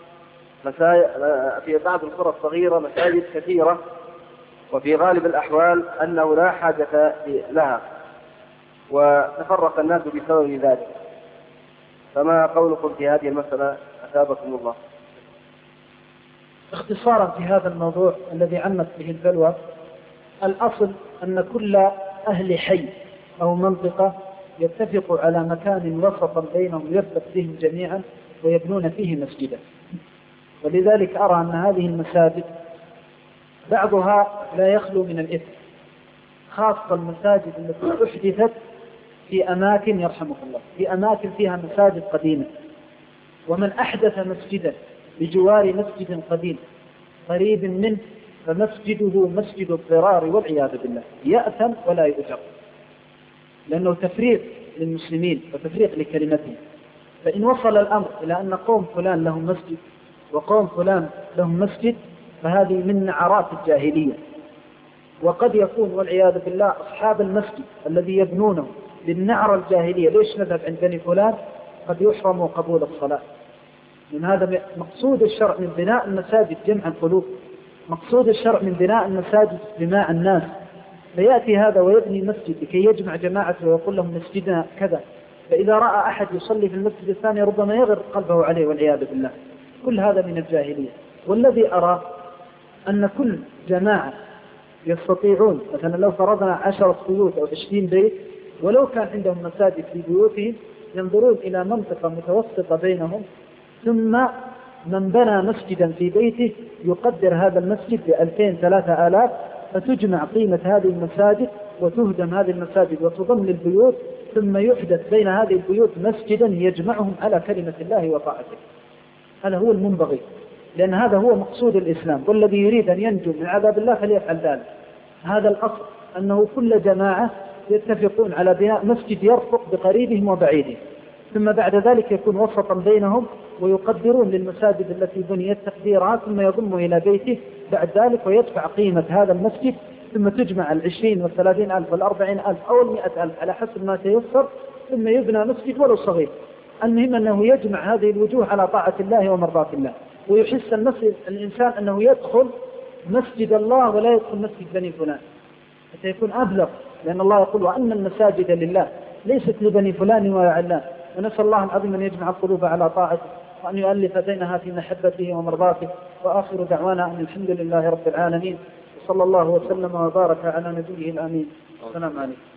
في بعض القرى الصغيرة مساجد كثيرة، وفي غالب الأحوال أنه لا حاجة لها، وتفرق الناس بسبب ذلك. فما قولكم في هذه المسألة أثابكم الله؟ اختصارا في هذا الموضوع الذي عمت به البلوى، الأصل أن كل أهل حي أو منطقة يتفقوا على مكان وسطا بينهم يربط بهم جميعا ويبنون فيه مسجدا. ولذلك أرى أن هذه المساجد بعضها لا يخلو من الإثم، خاصة المساجد التي أحدثت في أماكن يرحمك الله، في أماكن فيها مساجد قديمة. ومن أحدث مسجدا بجوار مسجد قديم قريب منه فمسجده مسجد الضرار والعياذ بالله، يأثم ولا يؤجر، لأنه تفريق للمسلمين وتفريق لكلمتهم. فإن وصل الأمر إلى أن قوم فلان لهم مسجد وقوم فلان لهم مسجد فهذه من نعرات الجاهلية. وقد يكون والعياذ بالله أصحاب المسجد الذي يبنونه بالنعرة الجاهلية، ليش نذهب عند بني فلان، قد يحرموا قبول الصلاة. من هذا مقصود الشرع من بناء المساجد جمع القلوب، مقصود الشرع من بناء المساجد جماع الناس. فيأتي هذا ويبني مسجد لكي يجمع جماعته ويقول لهم مسجدنا كذا، فإذا رأى أحد يصلي في المسجد الثاني ربما يغر قلبه عليه والعياذ بالله. كل هذا من الجاهلية. والذي أرى أن كل جماعة يستطيعون، مثلا لو فرضنا عشرة بيوت أو عشرين بيت، ولو كان عندهم مساجد في بيوتهم، ينظرون إلى منطقة متوسطة بينهم، ثم من بنى مسجدا في بيته يقدر هذا المسجد بألفين ثلاثة آلاف، فتجمع قيمة هذه المساجد وتهدم هذه المساجد وتضم للبيوت، ثم يحدث بين هذه البيوت مسجدا يجمعهم على كلمة الله وطاعته. هذا هو المنبغي، لأن هذا هو مقصود الإسلام، والذي يريد أن ينجو من عذاب الله فليفعل ذلك. هذا الأصل، أنه كل جماعة يتفقون على بناء مسجد يرفق بقريبهم وبعيدهم، ثم بعد ذلك يكون وسطا بينهم، ويقدرون للمساجد التي بنيت تقديرها، ثم يضم إلى بيته بعد ذلك ويدفع قيمة هذا المسجد، ثم تجمع العشرين والثلاثين ألف والأربعين ألف أو المئة ألف على حسب ما تيسر، ثم يبنى مسجد ولو صغير. المهم أنه يجمع هذه الوجوه على طاعة الله ومرضاة الله، ويحس المسجد الإنسان أنه يدخل مسجد الله ولا يدخل مسجد بني فلان، حتى يكون أبلغ، لأن الله يقول وأن المساجد لله ليست لبني فلان ولا علان. ونسأل الله العظيم أن يجمع القلوب على طاعته، وأن يؤلف بينها في محبته ومرضاته. وآخر دعوانا أن الحمد لله رب العالمين، وصلى الله وسلم وبارك على نبيه الأمين. السلام عليكم.